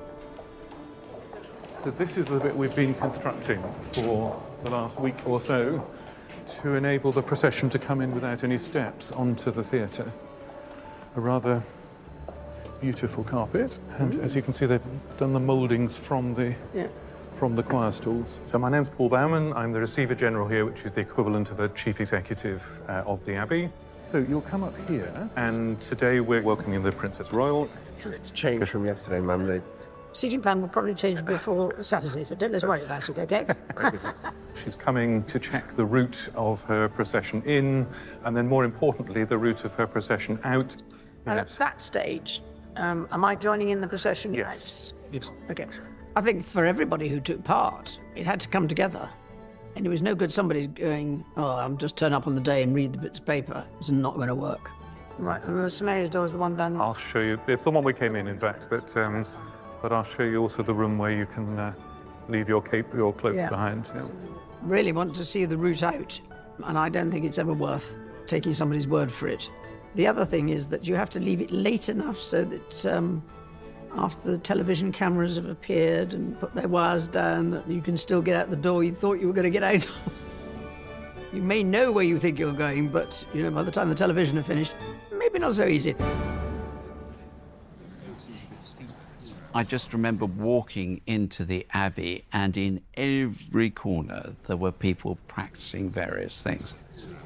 So this is the bit we've been constructing for the last week or so to enable the procession to come in without any steps onto the theatre. A rather beautiful carpet, and as you can see, they've done the mouldings from the choir stalls. So my name's Paul Bowman. I'm the Receiver General here, which is the equivalent of a Chief Executive of the Abbey. So you'll come up here, and today we're welcoming the Princess Royal. It's changed from yesterday, Mum. Seating plan will probably change before Saturday, so don't let's worry about it, OK? She's coming to check the route of her procession in, and then more importantly, the route of her procession out. And at that stage, am I joining in the procession? Yes. Yes. OK. I think for everybody who took part, it had to come together. And it was no good somebody going, oh, I'll just turn up on the day and read the bits of paper. It's not going to work. Right, and the Samaria door is the one down there. I'll show you. It's the one we came in fact, but I'll show you also the room where you can leave your cape, your cloak behind. Yeah. Really want to see the route out, and I don't think it's ever worth taking somebody's word for it. The other thing is that you have to leave it late enough so that after the television cameras have appeared and put their wires down, that you can still get out the door you thought you were going to get out of. You may know where you think you're going, but you know, by the time the television are finished, maybe not so easy. I just remember walking into the Abbey, and in every corner there were people practicing various things.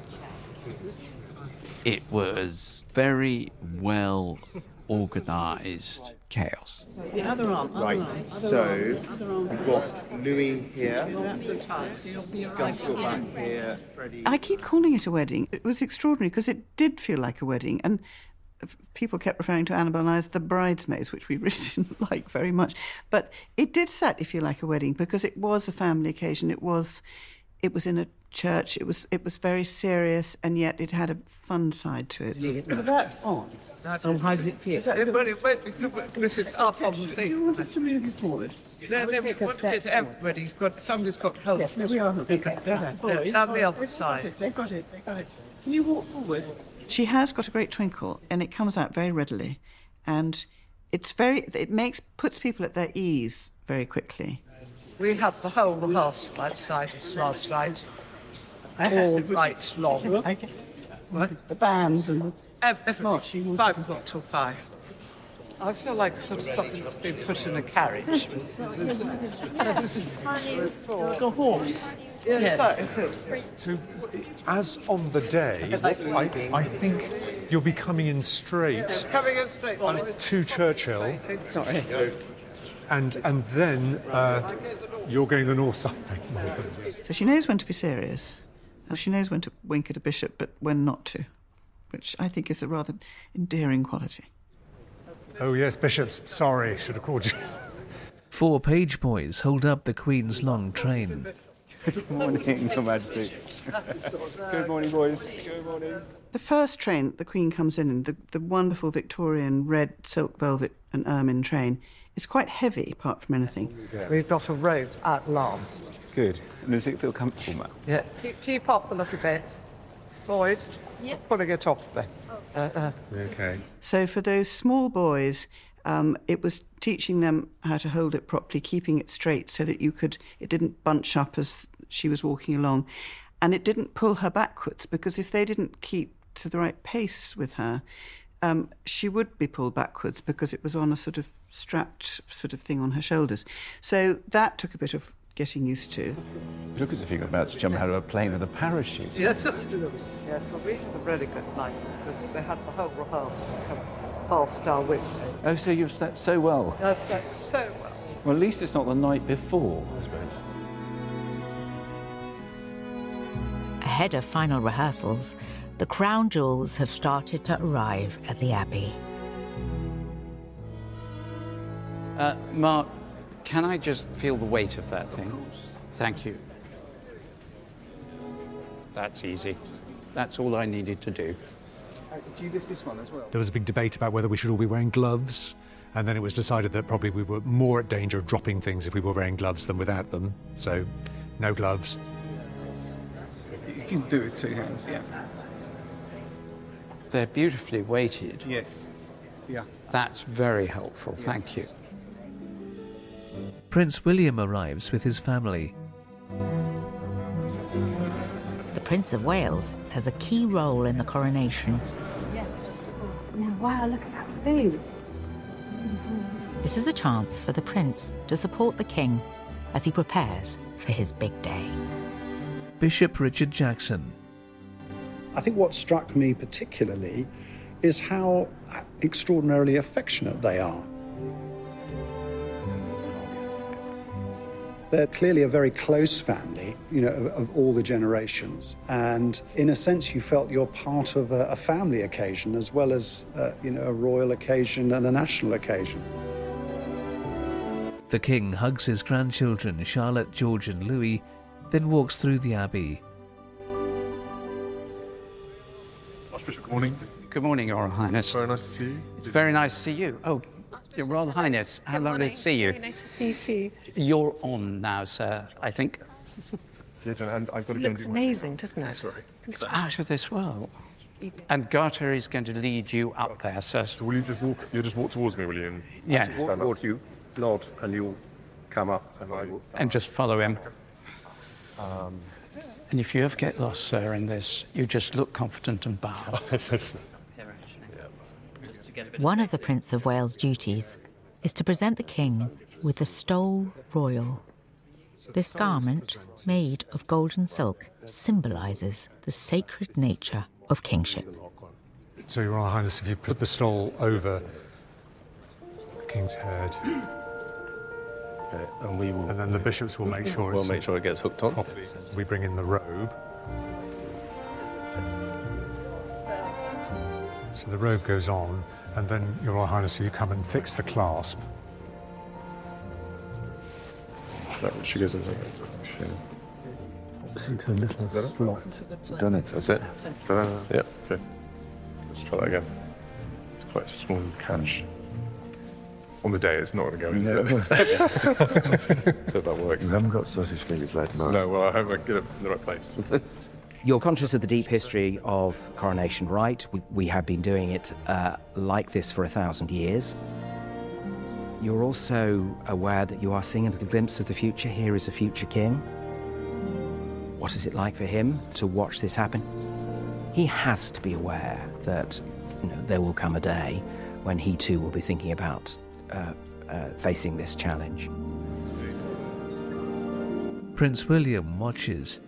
It was very well organised chaos. The other arm. Right, so we've got Louis here, Gus back here, Freddie. I keep calling it a wedding. It was extraordinary because it did feel like a wedding, and people kept referring to Annabel and I as the bridesmaids, which we really didn't like very much. But it did set, if you like, a wedding, because it was a family occasion. It was in a church. It was very serious, and yet it had a fun side to it. That's on. How does it feel? This is up on the thing. You want us to move you forward? Everybody's got, somebody's got help. Yes, we are. Okay. Down the other side. They've got it. Can you walk forward? She has got a great twinkle, and it comes out very readily, and it puts people at their ease very quickly. We had the whole rehearsal outside us last night, all night long. The bands and everything. 5 o'clock till 5. I feel like sort of something that's been put in a carriage. Like a horse. Yes. So, as on the day, I think you'll be coming in straight. Coming in straight. To Churchill. Sorry. And then you're going the north side. So she knows when to be serious. She knows when to wink at a bishop, but when not to, which I think is a rather endearing quality. Oh, yes, bishops. Sorry, should have called you. 4 page boys hold up the Queen's long train. Good morning, Your Majesty. Good morning, boys. Good morning. The first train the Queen comes in the wonderful Victorian red silk velvet and ermine train, is quite heavy, apart from anything. We've got a rope at last. Good. Does it feel comfortable, Matt? Yeah. Keep up a little bit. Boys, putting it off there. Okay. So for those small boys, it was teaching them how to hold it properly, keeping it straight so that it didn't bunch up as she was walking along. And it didn't pull her backwards, because if they didn't keep to the right pace with her, she would be pulled backwards because it was on a sort of strapped sort of thing on her shoulders. So that took a bit of getting used to. You look as if you're about to jump out of a plane with a parachute. Yes, well, we had a really good night because they had the whole rehearsal past our window. Oh, so you've slept so well? I slept so well. Well, at least it's not the night before, I suppose. Ahead of final rehearsals, the crown jewels have started to arrive at the Abbey. Mark, can I just feel the weight of that thing? Thank you. That's easy. That's all I needed to do. Do you lift this one as well? There was a big debate about whether we should all be wearing gloves, and then it was decided that probably we were more at danger of dropping things if we were wearing gloves than without them. So, no gloves. You can do it with 2 hands, yeah. They're beautifully weighted. Yes. Yeah. That's very helpful. Thank you. Prince William arrives with his family. The Prince of Wales has a key role in the coronation. Yes. Wow, look at that food. This is a chance for the Prince to support the King as he prepares for his big day. Bishop Richard Jackson. I think what struck me particularly is how extraordinarily affectionate they are. They're clearly a very close family, you know, of all the generations. And in a sense, you felt you're part of a family occasion as well as, you know, a royal occasion and a national occasion. The King hugs his grandchildren, Charlotte, George and Louis, then walks through the Abbey. Archbishop, good morning. Good morning, Your Highness. Very nice to see you. It's very nice to see you. Oh, Your Royal Highness, how lovely to see you. Very nice to see you too. You're on now, sir, I think. And I've got It looks amazing, doesn't it? Sorry. It's out of this world. And Garter is going to lead you up there, sir. So will you just walk? You'll just walk towards me, will you? Yeah. Walk towards you, nod, and you'll come up, and I will. And just follow him. And if you ever get lost, sir, in this, you just look confident and bow. One of the Prince of Wales' duties is to present the King with the stole royal. This garment, made of golden silk, symbolises the sacred nature of kingship. So, Your Royal Highness, if you put the stole over the King's head, Okay, and we will. and then the bishops will make sure We'll make sure it gets hooked on. properly. We bring in the robe. So the robe goes on, and then, Your Royal Highness, if you come and fix the clasp. She goes in there. Just into a little slot. Done it. That's it. Yeah. Okay. Let's try that again. It's quite a small catch. On the day, it's not going to go in. So that works. You haven't got sausage fingers like mine. No. Well, I hope I get it in the right place. You're conscious of the deep history of coronation rite. We have been doing it like this for 1,000 years. You're also aware that you are seeing a little glimpse of the future. Here is a future king. What is it like for him to watch this happen? He has to be aware that there will come a day when he too will be thinking about facing this challenge. Prince William watches.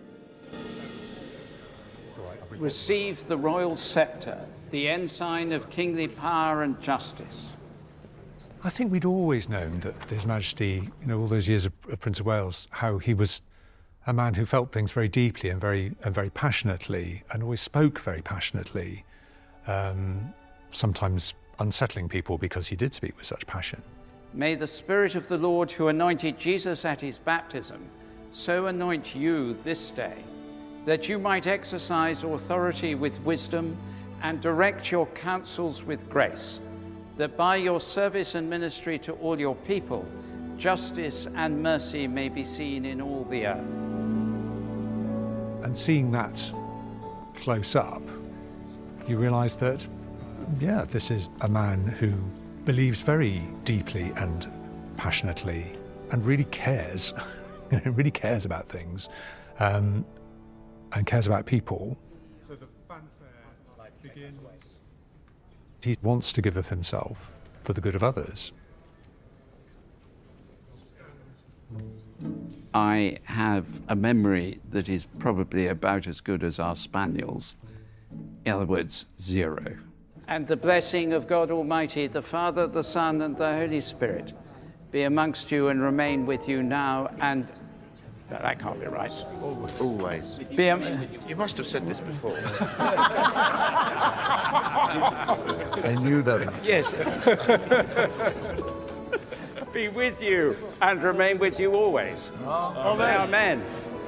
Receive the royal sceptre, the ensign of kingly power and justice. I think we'd always known that His Majesty, all those years of Prince of Wales, how he was a man who felt things very deeply and very passionately, and always spoke very passionately, sometimes unsettling people because he did speak with such passion. May the Spirit of the Lord who anointed Jesus at his baptism so anoint you this day, that you might exercise authority with wisdom and direct your counsels with grace, that by your service and ministry to all your people, justice and mercy may be seen in all the earth. And seeing that close up, you realise that, this is a man who believes very deeply and passionately and really cares, really cares about things, and cares about people. So the fanfare begins. He wants to give of himself for the good of others. I have a memory that is probably about as good as our spaniels. In other words, 0. And the blessing of God Almighty, the Father, the Son, and the Holy Spirit be amongst you and remain with you now and... No, that can't be right. Always. You must have said this before. I knew that. Yes. Be with you and remain with you always. Amen. Amen.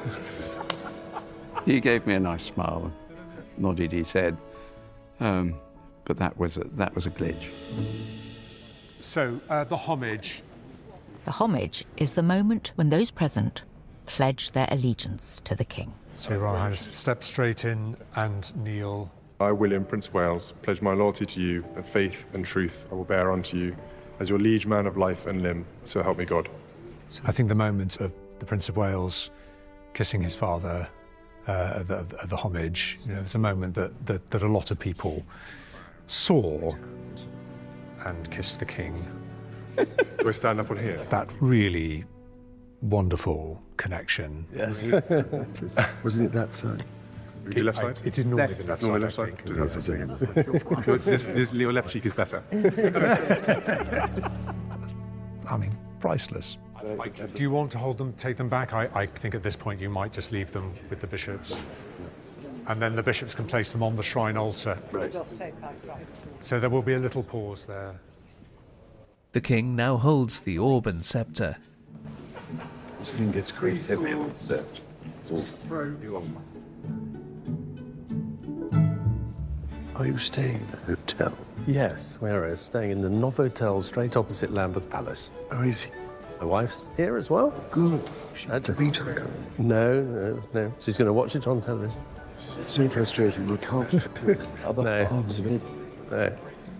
He gave me a nice smile, nodded his head, but that was a glitch. So, the homage. The homage is the moment when those present pledge their allegiance to the king. So, Your Royal Highness, step straight in and kneel. I, William, Prince of Wales, pledge my loyalty to you, and faith and truth I will bear unto you, as your liege man of life and limb, so help me God. I think the moment of the Prince of Wales kissing his father at the homage, it's a moment that a lot of people saw and kissed the king. Do I stand up on here? That really wonderful connection. Yes. Wasn't it that side? Your left side? It is normally the left side. Your left cheek is better. I mean, priceless. Do you want to hold them, take them back? I think at this point you might just leave them with the bishops. And then the bishops can place them on the shrine altar. Right. So there will be a little pause there. The king now holds the orb and sceptre. This thing gets quite heavy on that. Are you staying in a hotel? Yes, we're staying in the Novotel straight opposite Lambeth Palace. Oh, is he? My wife's here as well. Good. She's a beat her. No. She's going to watch it on television. It's so frustrating. We can't. No.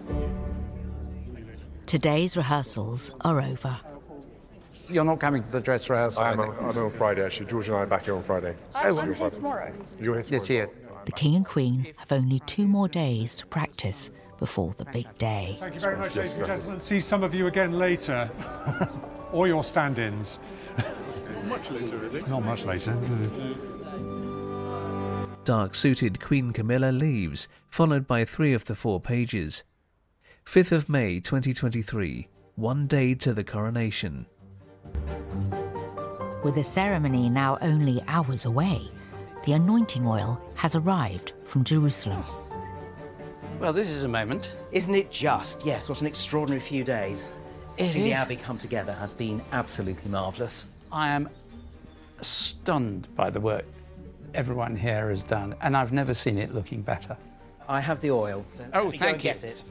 Today's rehearsals are over. You're not coming to the dress rehearsal? I'm on Friday, actually. George and I are back here on Friday. I'm here tomorrow. You're here tomorrow? Yes, here. The king and queen have only 2 more days to practice before the big day. Thank you very much, ladies and gentlemen. See some of you again later. Or your stand-ins. Not much later, really. Not much later. Dark-suited Queen Camilla leaves, followed by 3 of the 4 pages. 5th of May 2023, 1 day to the coronation. With the ceremony now only hours away, the anointing oil has arrived from Jerusalem. Well, this is a moment. Isn't it just? Yes, what an extraordinary few days. Watching the is. Abbey come together has been absolutely marvellous. I am stunned by the work everyone here has done, and I've never seen it looking better. I have the oil, so Oh, let me go thank and you. get it.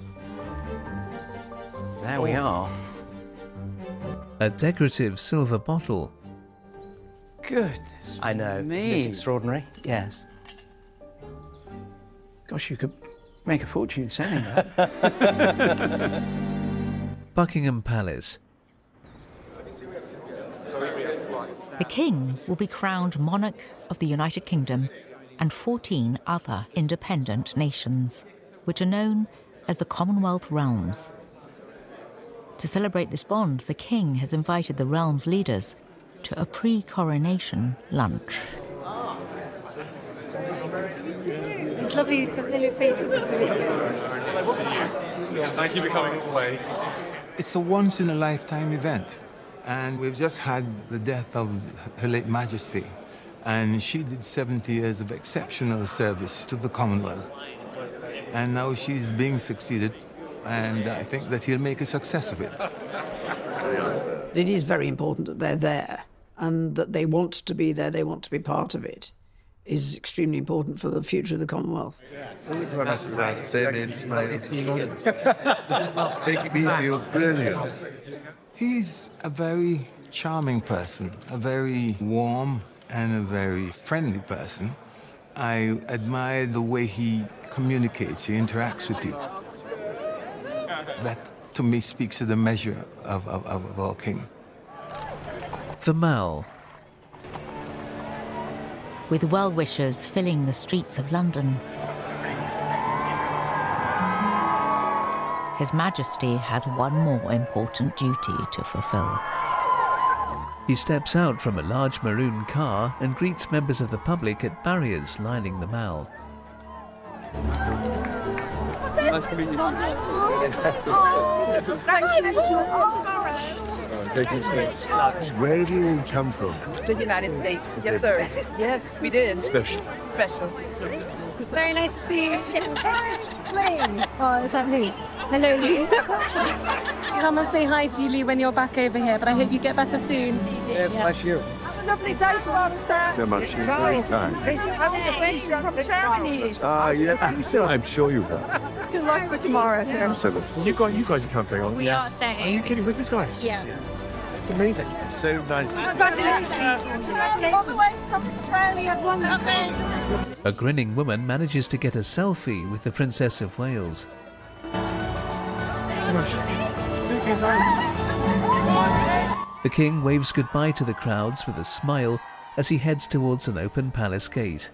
There we are. A decorative silver bottle. Goodness I know. me. Isn't it extraordinary? Yes. Gosh, you could make a fortune selling that. Buckingham Palace. The King will be crowned monarch of the United Kingdom and 14 other independent nations, which are known as the Commonwealth Realms. To celebrate this bond, the King has invited the realms leaders to a pre-coronation lunch. It's lovely, familiar faces. Thank you for coming all the way. It's a once-in-a-lifetime event, and we've just had the death of Her late Majesty, and she did 70 years of exceptional service to the Commonwealth. And now she's being succeeded, and I think that he'll make a success of it. It is very important that they're there and that they want to be there, they want to be part of it, is extremely important for the future of the Commonwealth. Making me feel brilliant. He's a very charming person, a very warm and a very friendly person. I admire the way he communicates, he interacts with you. That, to me, speaks to the measure of our king. The Mall. With well-wishers filling the streets of London, His Majesty has one more important duty to fulfill. He steps out from a large maroon car and greets members of the public at barriers lining the Mall. Nice to meet you. Where do you come from? The United States. Yes, sir. Yes, we did. Special. Special. Very nice to see you. Oh, is that Lee? Hello, Lee. Come and say hi to you, Lee, when you're back over here, but I hope you get better soon. Yeah, bless you. Have a lovely day tomorrow, sir. So much. You're very kind. I'm the way from Germany. Yeah, I'm sure you have. Good luck for tomorrow. You guys are camping on? We are staying. Are you kidding with these guys? Yeah. It's amazing. So nice to see you. Congratulations. All the way from Australia. A grinning woman manages to get a selfie with the Princess of Wales. The King waves goodbye to the crowds with a smile as he heads towards an open palace gate.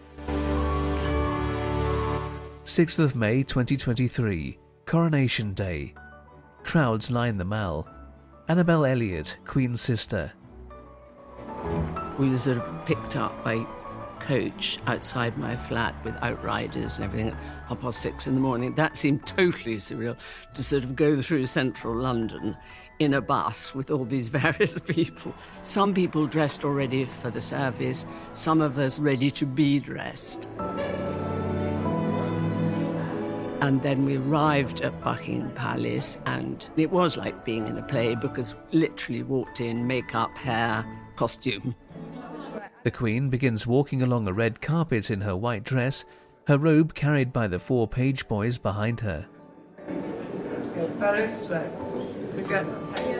6th of May 2023, Coronation Day. Crowds line the Mall. Annabel Elliot, Queen's sister. We were sort of picked up by coach outside my flat with outriders and everything at 6:30 in the morning. That seemed totally surreal, to sort of go through central London in a bus with all these various people. Some people dressed already for the service, some of us ready to be dressed. And then we arrived at Buckingham Palace, and it was like being in a play because literally walked in, makeup, hair, costume. The Queen begins walking along a red carpet in her white dress, her robe carried by the 4 page boys behind her. Very straight. Together.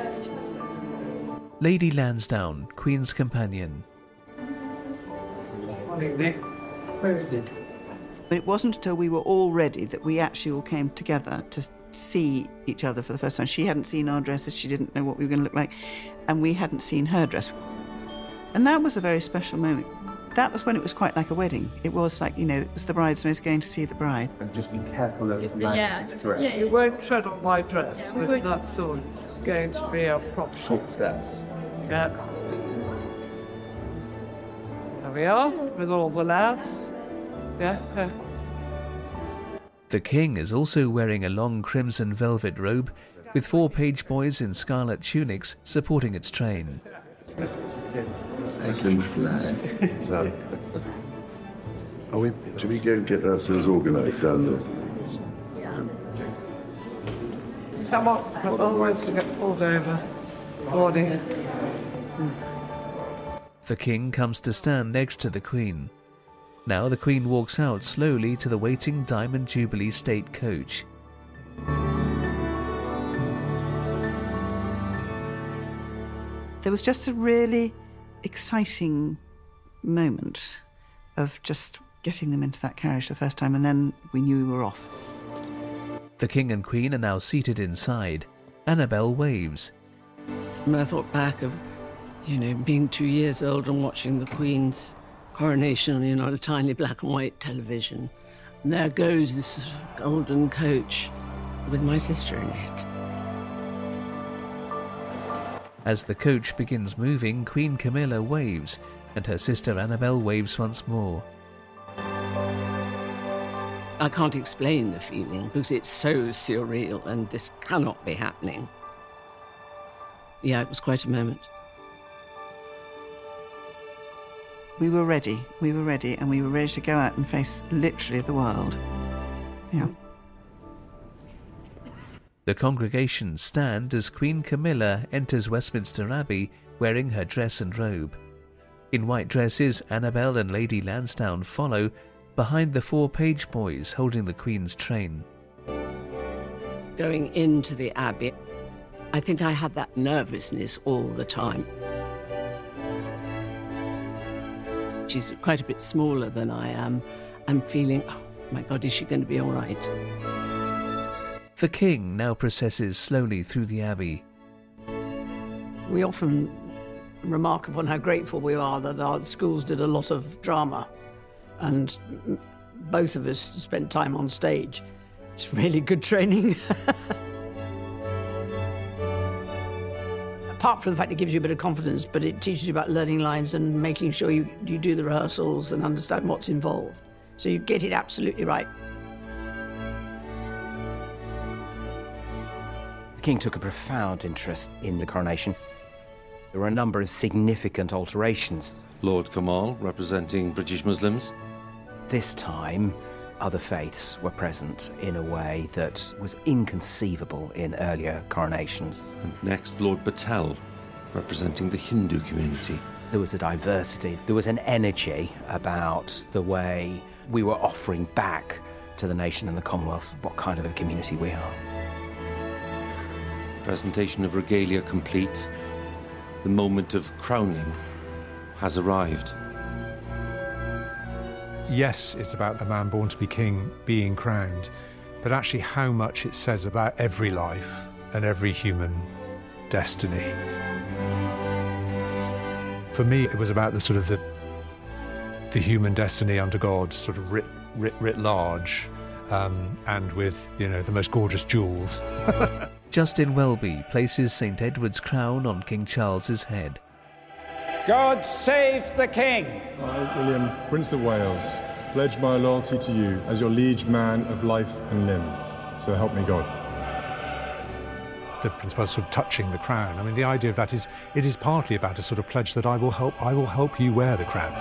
Lady Lansdowne, Queen's companion. Morning, Nick. Where is it? It wasn't until we were all ready that we actually all came together to see each other for the first time. She hadn't seen our dresses, she didn't know what we were going to look like, and we hadn't seen her dress. And that was a very special moment. That was when it was quite like a wedding. It was like, you know, it was the bridesmaids going to see the bride. And just be careful of the Yeah, you won't tread on my dress with that sword. It's going to be a proper short steps. Yeah. There we are, with all the lads. Yeah. The King is also wearing a long crimson velvet robe with 4 page boys in scarlet tunics supporting its train. Excellent flag. So, should we go and get ourselves organised down there? Come on. Otherwise you get pulled over. Morning. The king comes to stand next to the Queen. Now the Queen walks out slowly to the waiting Diamond Jubilee state coach. There was just a really exciting moment of just getting them into that carriage the first time, and then we knew we were off. The King and Queen are now seated inside. Annabelle waves. And I thought back of, being 2 years old and watching the Queen's coronation, on a tiny black and white television. And there goes this golden coach with my sister in it. As the coach begins moving, Queen Camilla waves, and her sister Annabelle waves once more. I can't explain the feeling because it's so surreal and this cannot be happening. Yeah, it was quite a moment. We were ready, and we were ready to go out and face literally the world. Yeah. The congregation stand as Queen Camilla enters Westminster Abbey wearing her dress and robe. In white dresses, Annabelle and Lady Lansdowne follow, behind the 4 page boys holding the Queen's train. Going into the Abbey, I think I had that nervousness all the time. She's quite a bit smaller than I am. I'm feeling, oh my God, is she going to be all right? The King now processes slowly through the Abbey. We often remark upon how grateful we are that our schools did a lot of drama, and both of us spent time on stage. It's really good training. Apart from the fact it gives you a bit of confidence, but it teaches you about learning lines and making sure you do the rehearsals and understand what's involved. So you get it absolutely right. The King took a profound interest in the coronation. There were a number of significant alterations. Lord Kamal, representing British Muslims. This time, other faiths were present in a way that was inconceivable in earlier coronations. And next, Lord Patel, representing the Hindu community. There was a diversity, there was an energy about the way we were offering back to the nation and the Commonwealth what kind of a community we are. Presentation of regalia complete. The moment of crowning has arrived. Yes, it's about the man born to be king being crowned, but actually how much it says about every life and every human destiny. For me, it was about the sort of the human destiny under God, sort of writ large, and with, the most gorgeous jewels. Justin Welby places St. Edward's crown on King Charles's head. God save the King! I, William, Prince of Wales, pledge my loyalty to you as your liege man of life and limb. So help me God. The Prince was sort of touching the crown. I mean, the idea of that is, it is partly about a sort of pledge that I will help you wear the crown.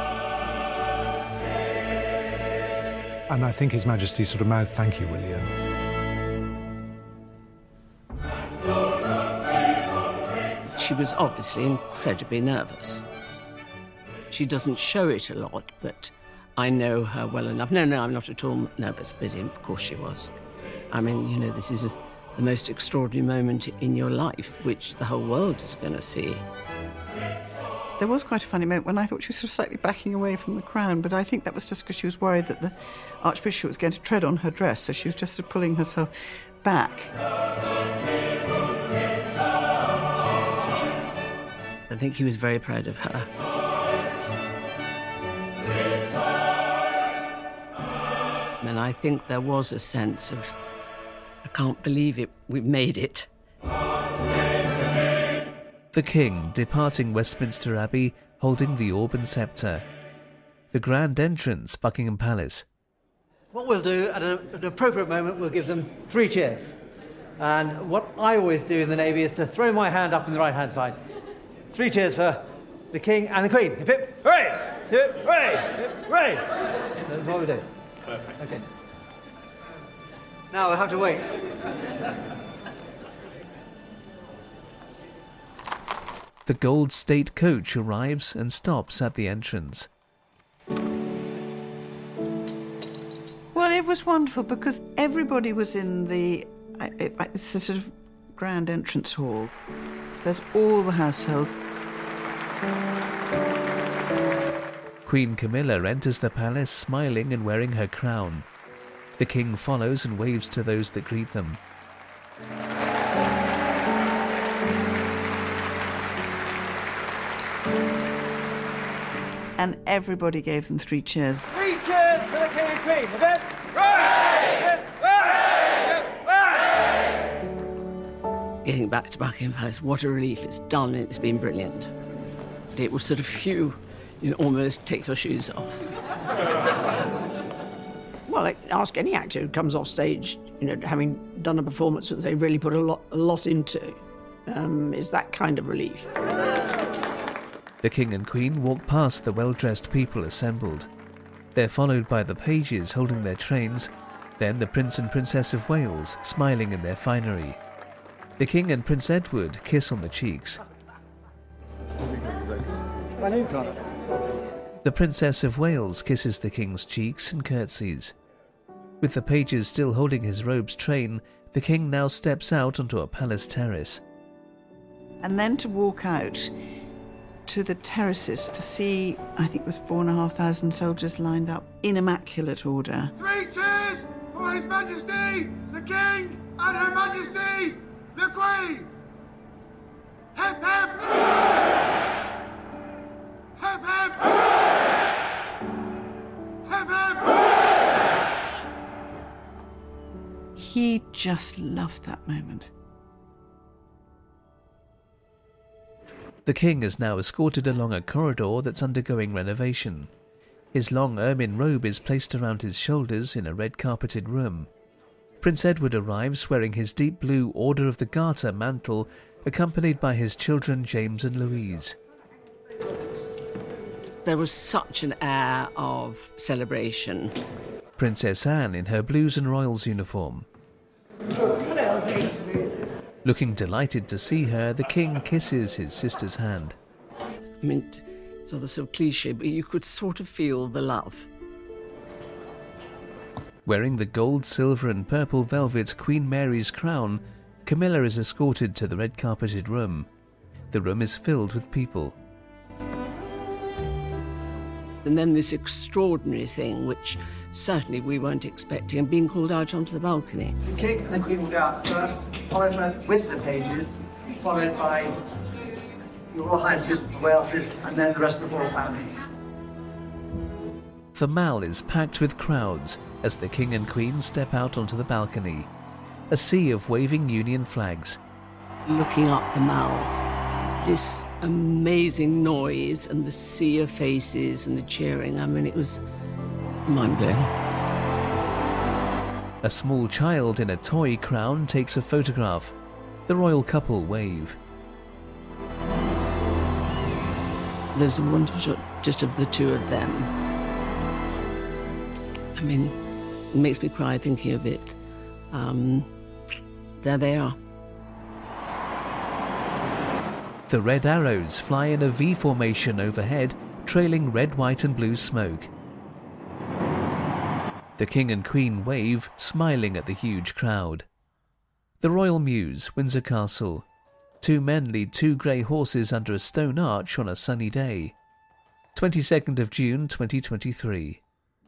And I think His Majesty sort of mouthed, "Thank you, William." She was obviously incredibly nervous. She doesn't show it a lot, but I know her well enough. No, I'm not at all nervous, but of course she was. I mean, this is the most extraordinary moment in your life, which the whole world is going to see. There was quite a funny moment when I thought she was sort of slightly backing away from the crown, but I think that was just because she was worried that the Archbishop was going to tread on her dress, so she was just sort of pulling herself back. I think he was very proud of her. And I think there was a sense of, I can't believe it, we've made it. The King departing Westminster Abbey holding the orb and sceptre. The grand entrance, Buckingham Palace. What we'll do, at an appropriate moment, we'll give them 3 cheers. And what I always do in the Navy is to throw my hand up in the right-hand side. 3 cheers for the King and the Queen. Hip, hip, hooray! Hip, hooray! Hip, hooray! That's what we do. Perfect. Okay. Now we'll have to wait. The gold state coach arrives and stops at the entrance. Well, it was wonderful because everybody was in it's a sort of grand entrance hall. There's all the household. Queen Camilla enters the palace smiling and wearing her crown. The king follows and waves to those that greet them. And everybody gave them 3 cheers. 3 cheers for the King and Queen. Event. Hooray! Hooray! Getting back to Buckingham Palace, what a relief. It's done and it's been brilliant. It was sort of almost take your shoes off. Well, ask any actor who comes off stage, having done a performance that they really put a lot into, is that kind of relief. The king and queen walk past the well-dressed people assembled. They're followed by the pages holding their trains, then the Prince and Princess of Wales smiling in their finery. The king and Prince Edward kiss on the cheeks. The Princess of Wales kisses the king's cheeks and curtsies. With the pages still holding his robe's train, the king now steps out onto a palace terrace. And then to walk out to the terraces to see, I think it was 4,500 soldiers lined up in immaculate order. 3 cheers for His Majesty, the King, and Her Majesty, the Queen! Hip hip! Hip hip! Hip hip! He just loved that moment. The king is now escorted along a corridor that's undergoing renovation. His long ermine robe is placed around his shoulders in a red-carpeted room. Prince Edward arrives wearing his deep blue Order of the Garter mantle, accompanied by his children James and Louise. There was such an air of celebration. Princess Anne in her blues and royals uniform. Looking delighted to see her, the king kisses his sister's hand. I mean, it's all the sort of cliche, but you could sort of feel the love. Wearing the gold, silver and purple velvet Queen Mary's crown, Camilla is escorted to the red-carpeted room. The room is filled with people. And then this extraordinary thing, which certainly we weren't expecting, being called out onto the balcony. The King and the Queen will go out first, followed with the pages, followed by Your Royal Highnesses, the Waleses, and then the rest of the royal family. The Mall is packed with crowds as the king and queen step out onto the balcony. A sea of waving Union flags. Looking up the Mall, this amazing noise and the sea of faces and the cheering, I mean, it was mind-blowing. A small child in a toy crown takes a photograph. The royal couple wave. There's a wonderful shot just of the two of them. I mean, it makes me cry thinking of it. There they are. The red arrows fly in a V formation overhead, trailing red, white and blue smoke. The king and queen wave, smiling at the huge crowd. The Royal Mews, Windsor Castle. 2 men lead 2 grey horses under a stone arch on a sunny day. 22nd of June 2023.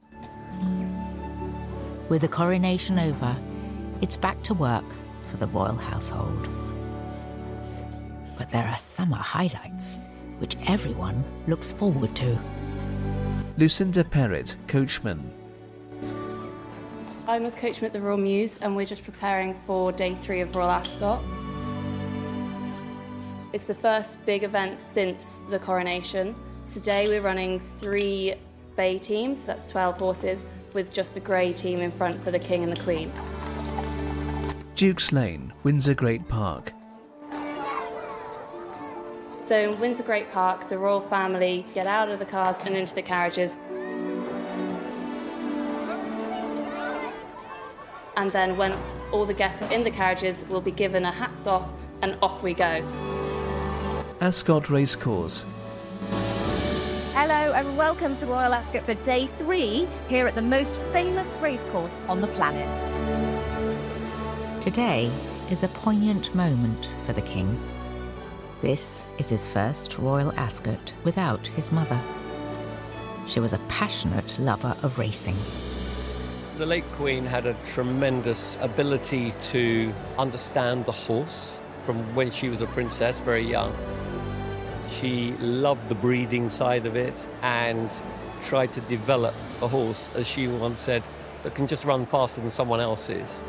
With the coronation over, it's back to work for the royal household. But there are summer highlights, which everyone looks forward to. Lucinda Perrett, coachman. I'm a coachman at the Royal Mews and we're just preparing for day 3 of Royal Ascot. It's the first big event since the coronation. Today we're running 3 bay teams, that's 12 horses, with just a grey team in front for the King and the Queen. Duke's Lane, Windsor Great Park. So in Windsor Great Park, the royal family get out of the cars and into the carriages. And then once all the guests are in the carriages, we'll be given a hats off and off we go. Ascot Racecourse. Hello and welcome to Royal Ascot for day 3 here at the most famous racecourse on the planet. Today is a poignant moment for the King. This is his first Royal Ascot without his mother. She was a passionate lover of racing. The late Queen had a tremendous ability to understand the horse from when she was a princess, very young. She loved the breeding side of it and tried to develop a horse, as she once said, that can just run faster than someone else's.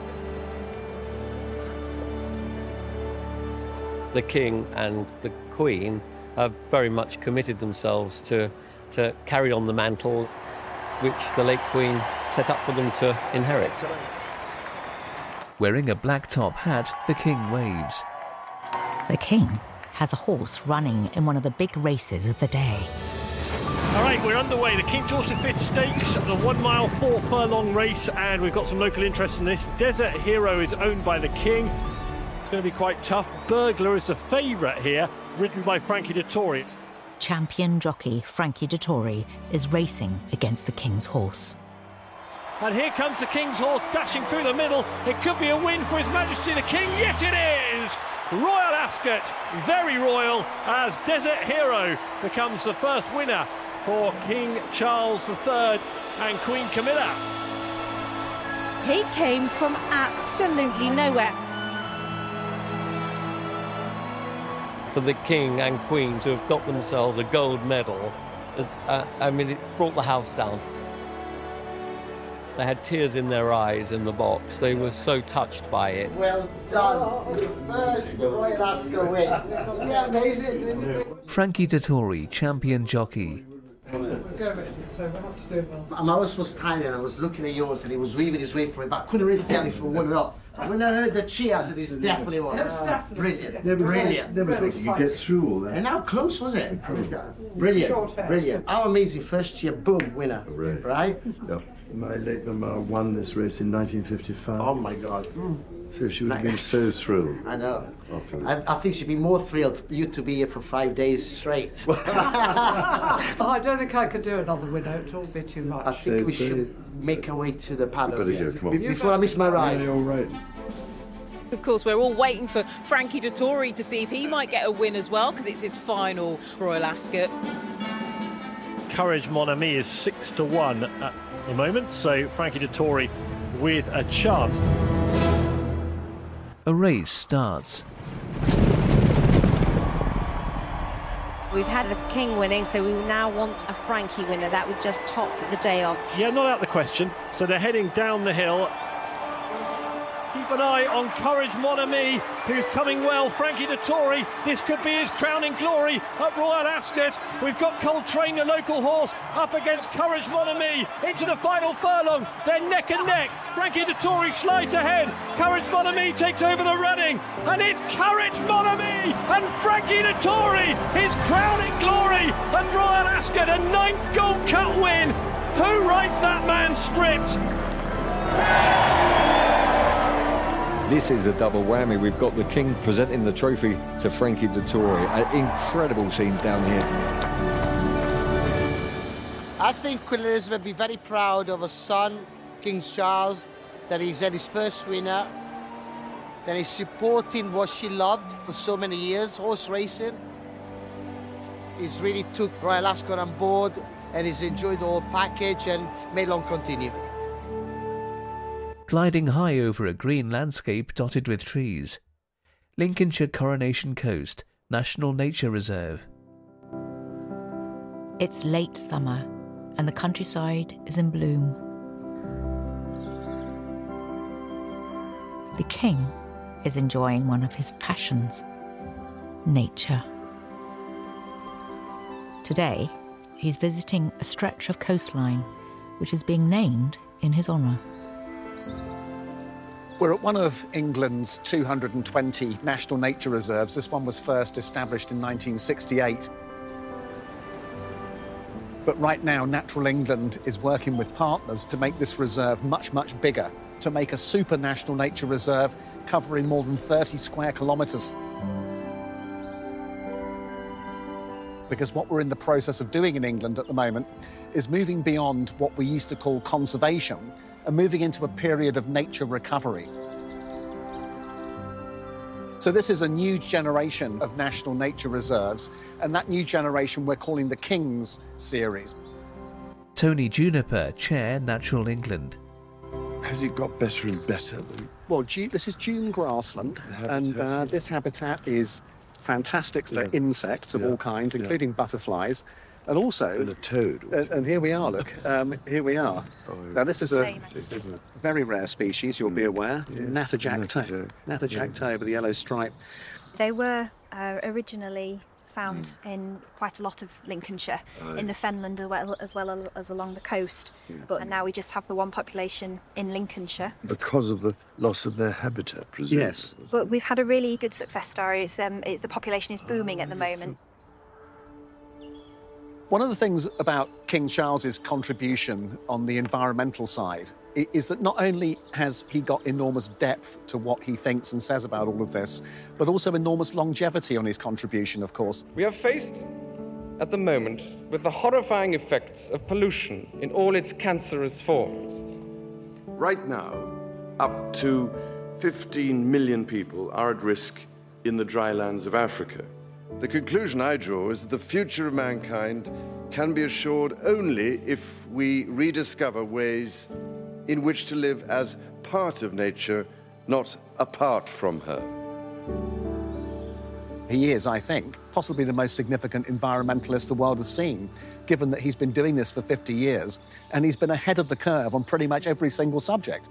The King and the Queen have very much committed themselves to carry on the mantle which the late Queen set up for them to inherit. Wearing a black top hat, the King waves. The King has a horse running in one of the big races of the day. All right, we're underway. The King George V Stakes, the 1 mile, 4 furlong race, and we've got some local interest in this. Desert Hero is owned by the King. It's going to be quite tough. Burglar is the favourite here, ridden by Frankie Dettori. Champion jockey Frankie Dettori is racing against the King's horse. And here comes the King's horse dashing through the middle. It could be a win for His Majesty the King. Yes, it is! Royal Ascot, very royal, as Desert Hero becomes the first winner for King Charles III and Queen Camilla. He came from absolutely nowhere. For the King and Queen to have got themselves a gold medal, it brought the house down. They had tears in their eyes in the box. They were so touched by it. Well done. First Royal Ascot win. Isn't that amazing? Frankie Dettori, champion jockey. My horse was tiny and I was looking at yours and he was weaving his way for it, but I couldn't really tell if it won or not. When I heard the cheers, it is definitely one. Brilliant. Brilliant. Never thought you could get through all that. And how close was it? Brilliant. Brilliant. How amazing. First year, boom, winner. Right? Yeah. My late mama won this race in 1955. Oh my God. So she would have been so thrilled. I know. I think she'd be more thrilled for you to be here for 5 days straight. I don't think I could do another winner. It would be too much. I think we should make our way to the paddock Come on. before I miss my ride. Yeah, all right. Of course, we're all waiting for Frankie Dettori to see if he might get a win as well, because it's his final Royal Ascot. Courage Mon Ami is 6-1 at the moment, so Frankie Dettori with a chance. A race starts. We've had the King winning, so we now want a Frankie winner. That would just top the day off. Yeah, not out of the question. So they're heading down the hill. Keep an eye on Courage Mon Ami, who's coming well. Frankie Dettori, this could be his crowning glory at Royal Ascot. We've got Coltrane, the local horse, up against Courage Mon Ami into the final furlong. They're neck and neck. Frankie Dettori slides ahead. Courage Mon Ami takes over the running, and it's Courage Mon Ami and Frankie Dettori, his crowning glory at Royal Ascot, a 9th Gold Cup win. Who writes that man's script? This is a double whammy. We've got the King presenting the trophy to Frankie Dettori. Incredible scenes down here. I think Queen Elizabeth would be very proud of her son, King Charles, that he's had his first winner, that he's supporting what she loved for so many years, horse racing. He's really took Royal Ascot on board and he's enjoyed the whole package, and may long continue. Gliding high over a green landscape dotted with trees. Lincolnshire Coronation Coast, National Nature Reserve. It's late summer and the countryside is in bloom. The King is enjoying one of his passions, nature. Today, he's visiting a stretch of coastline which is being named in his honour. We're at one of England's 220 national nature reserves. This one was first established in 1968. But right now, Natural England is working with partners to make this reserve much, much bigger, to make a super national nature reserve covering more than 30 square kilometres. because what we're in the process of doing in England at the moment is moving beyond what we used to call conservation and moving into a period of nature recovery. So this is a new generation of national nature reserves, and that new generation we're calling the Kings series. Tony Juniper, Chair, Natural England. Has it got better and better? Well, this is dune grassland, and this habitat is fantastic for insects of all kinds, including butterflies, and also... And a toad. And here we are, look. Here we are. Now, this is a very rare species, you'll be aware. Natterjack toe. Natterjack toe with a yellow stripe. They were originally found in quite a lot of Lincolnshire, in the Fenland as well as along the coast. But now we just have the one population in Lincolnshire. Because of the loss of their habitat, presumably. Yes. But we've had a really good success story. The population is booming at the moment. One of the things about King Charles's contribution on the environmental side is that not only has he got enormous depth to what he thinks and says about all of this, but also enormous longevity on his contribution, of course. We are faced at the moment with the horrifying effects of pollution in all its cancerous forms. Right now, up to 15 million people are at risk in the dry lands of Africa. The conclusion I draw is that the future of mankind can be assured only if we rediscover ways in which to live as part of nature, not apart from her. He is, I think, possibly the most significant environmentalist the world has seen, given that he's been doing this for 50 years, and he's been ahead of the curve on pretty much every single subject.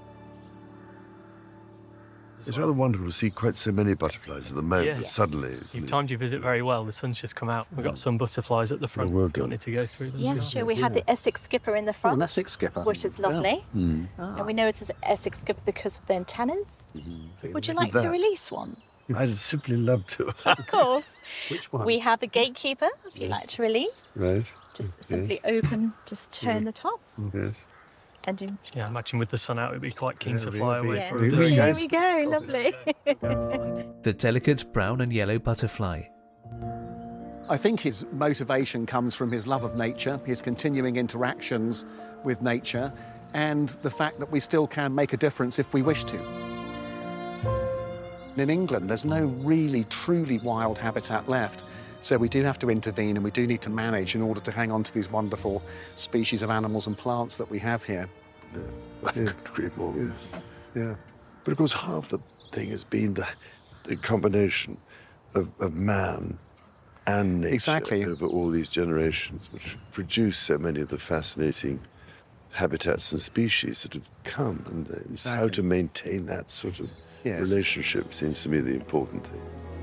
It's rather wonderful to see quite so many butterflies at the moment, suddenly. You've timed your visit very well. The sun's just come out. We've got some butterflies at the front. Well Do you want me to go through them? Yeah, sure. We had the Essex skipper in the front. An Essex skipper. Which is lovely. Yeah. And we know it's an Essex skipper because of the antennas. Would you like to release one? I'd simply love to. Of course. Which one? We have a gatekeeper, if you'd like to release. Right. Just simply open, just turn the top. Yes. And you... Yeah, I imagine with the sun out, it'd be quite keen to fly away. Yes. For a Here bit. we go, lovely. The delicate brown and yellow butterfly. I think his motivation comes from his love of nature, his continuing interactions with nature, and the fact that we still can make a difference if we wish to. In England, there's no really, truly wild habitat left. So we do have to intervene and we do need to manage in order to hang on to these wonderful species of animals and plants that we have here. Yeah. I couldn't agree more. Yes. Yeah. But of course, half the thing has been the combination of man and nature over all these generations, which produce so many of the fascinating habitats and species that have come. And it's how to maintain that sort of relationship seems to me the important thing.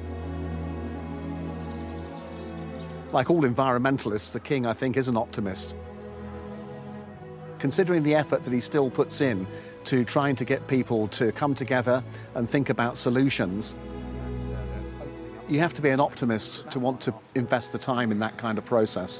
Like all environmentalists, the King, I think, is an optimist. Considering the effort that he still puts in to trying to get people to come together and think about solutions, you have to be an optimist to want to invest the time in that kind of process.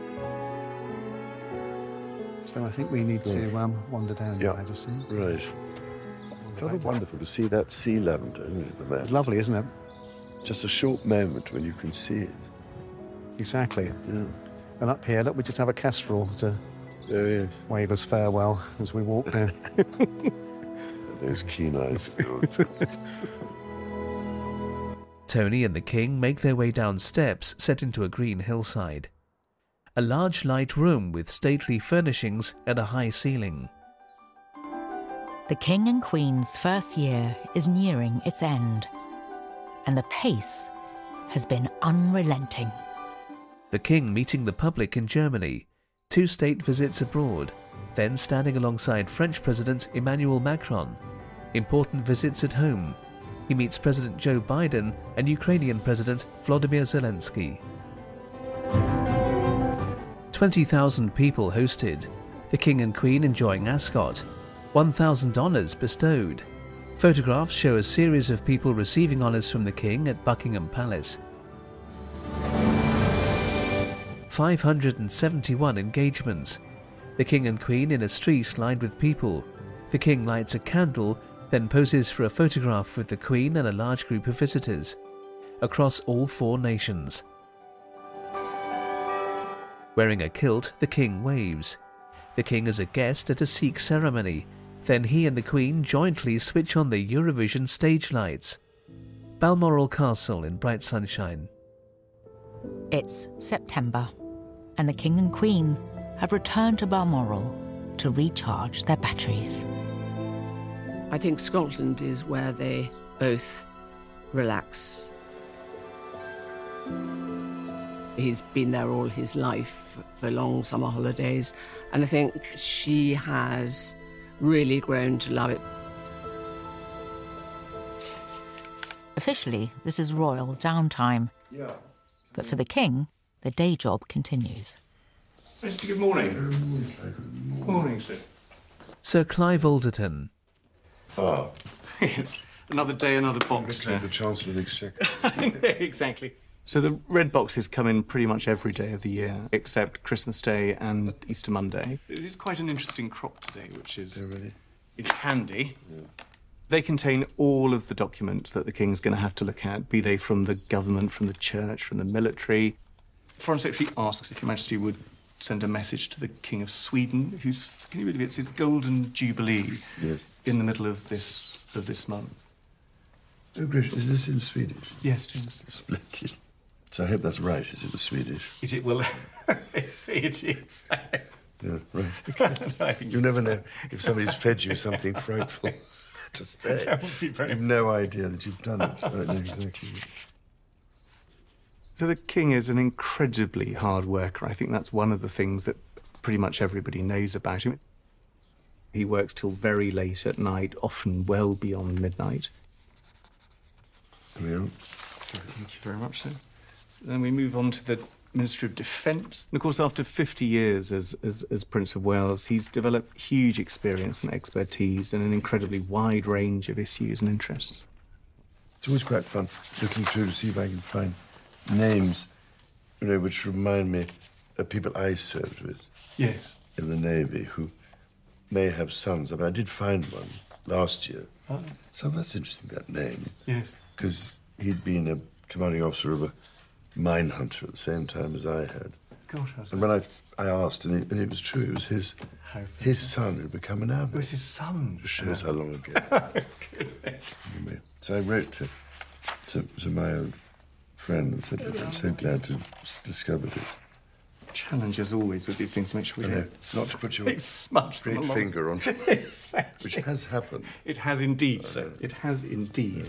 So I think we need to wander down, Your Majesty. Right. It's rather wonderful to see that sea lavender, isn't it, the man? It's lovely, isn't it? Just a short moment when you can see it. Exactly. Yeah. And up here, look, we just have a kestrel to wave us farewell as we walk down. Those keen eyes. Tony and the King make their way down steps set into a green hillside. A large light room with stately furnishings and a high ceiling. The King and Queen's first year is nearing its end, and the pace has been unrelenting. The King meeting the public in Germany, 2 state visits abroad, then standing alongside French President Emmanuel Macron. Important visits at home. He meets President Joe Biden and Ukrainian President Volodymyr Zelensky. 20,000 people hosted. The King and Queen enjoying Ascot. 1,000 honours bestowed. Photographs show a series of people receiving honours from the King at Buckingham Palace. 571 engagements. The King and Queen in a street lined with people. The King lights a candle, then poses for a photograph with the Queen and a large group of visitors. Across all 4 nations. Wearing a kilt, the king waves. The king is a guest at a Sikh ceremony. Then he and the Queen jointly switch on the Eurovision stage lights. Balmoral Castle in bright sunshine. It's September, and the King and Queen have returned to Balmoral to recharge their batteries. I think Scotland is where they both relax. He's been there all his life for long summer holidays, and I think she has really grown to love it. Officially, this is royal downtime. Yeah. But for the king, the day job continues. Mr. Good morning. Good morning, sir. Sir Clive Alderton. Oh. Yes. Another day, another box. The Chancellor of the Exchequer. Exactly. So the red boxes come in pretty much every day of the year, except Christmas Day and Easter Monday. It is quite an interesting crop today, which is it's handy. Yeah. They contain all of the documents that the King's going to have to look at, be they from the government, from the church, from the military. Foreign Secretary asks if Your Majesty would send a message to the King of Sweden, who's, can you believe it's his golden jubilee in the middle of this month. Oh, great. Is this in Swedish? Yes, James. Splendid. So I hope that's right. Is it the Swedish? Is it? Well, it is. Yeah, right. You never know if somebody's fed you something frightful to say. That would be very... You've no idea that you've done it. Right, no, exactly. So the King is an incredibly hard worker. I think that's one of the things that pretty much everybody knows about him. He works till very late at night, often well beyond midnight. Yeah. Thank you very much, sir. Then we move on to the Ministry of Defence. And of course, after 50 years as Prince of Wales, he's developed huge experience and expertise in an incredibly wide range of issues and interests. It's always quite fun looking through to see if I can find names, you know, which remind me of people I served with. Yes. In the Navy who may have sons. I mean, I did find one last year. Oh. So that's interesting, that name. Yes. Because he'd been a commanding officer of a mine hunter at the same time as I had. Gosh, how's and when I asked, and it was true, it was his son who'd become an admiral. It was his son? It shows how long ago. Anyway, so I wrote to my old friend and said that I'm so glad to have discovered it. Challenge as always with these things, make sure we don't not to put your great finger on it. Exactly. Which has happened. It has indeed, sir. It has indeed.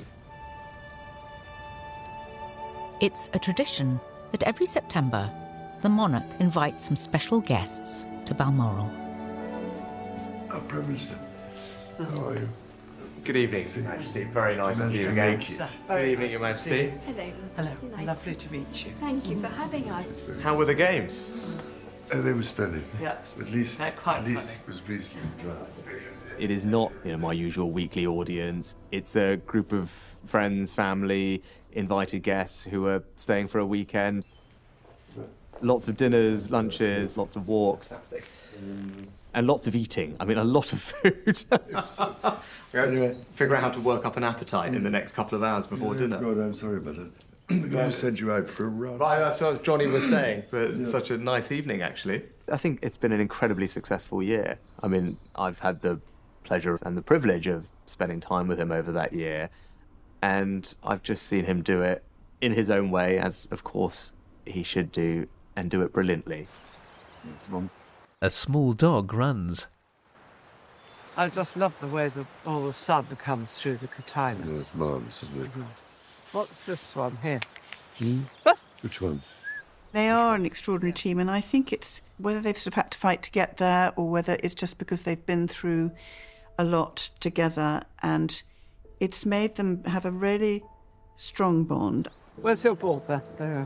It's a tradition that every September, the monarch invites some special guests to Balmoral. Oh, Prime Minister, how are you? Good evening, Your Majesty. Very nice to see you again. Good evening, Your Majesty. Hello. Hello. Nice Lovely to meet you. Thank you for having us. How were the games? Oh, they were splendid. Yeah. At least it was reasonably dry. It is not, my usual weekly audience. It's a group of friends, family, invited guests who are staying for a weekend. Lots of dinners, lunches, lots of walks. Fantastic. And lots of eating. I mean, a lot of food. Anyway, figure out how to work up an appetite in the next couple of hours before dinner. God, I'm sorry about that. I sent you out for a run. Right, that's what Johnny was saying, but such a nice evening, actually. I think it's been an incredibly successful year. I mean, I've had the pleasure and the privilege of spending time with him over that year, and I've just seen him do it in his own way, as, of course, he should do, and do it brilliantly. A small dog runs. I just love the way all the sun comes through the curtains. Yeah, it's marvellous, isn't it? What's this one here? Which one? They are an extraordinary team, and I think it's whether they've sort of had to fight to get there or whether it's just because they've been through a lot together, and it's made them have a really strong bond. Where's your ball, Beth? There.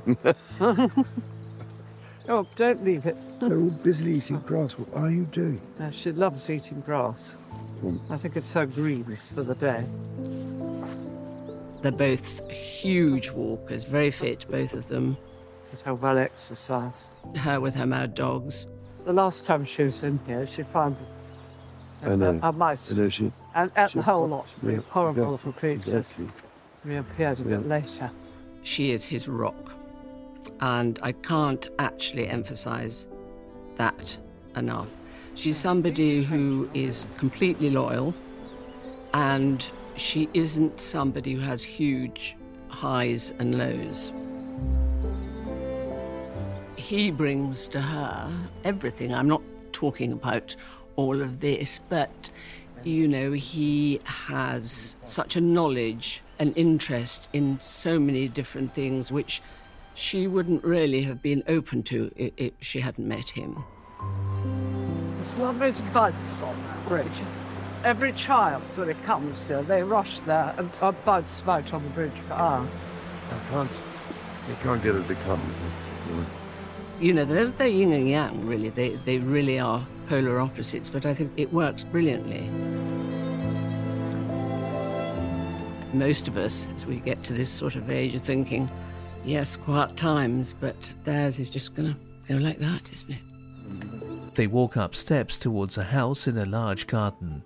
Oh, don't leave it. They're all busily eating grass. What are you doing? No, she loves eating grass. I think it's her greens for the day. They're both huge walkers, very fit, both of them. It's her well exercised. Her with her mad dogs. The last time she was in here, she found a mice. I know she... And the whole lot. Horrible little creatures. Reappeared a bit later. She is his rock. And I can't actually emphasize that enough. She's somebody who is completely loyal, and she isn't somebody who has huge highs and lows. He brings to her everything. I'm not talking about all of this, but, you know, he has such a knowledge and interest in so many different things which she wouldn't really have been open to if she hadn't met him. There's loads of buds on that bridge. Every child, when it comes here, they rush there and buds spout on the bridge for hours. You can't get it to come. You know, they're yin and yang, really. They really are polar opposites, but I think it works brilliantly. Most of us, as we get to this sort of age, are thinking, yes, quiet times, but theirs is just going to go like that, isn't it? They walk up steps towards a house in a large garden.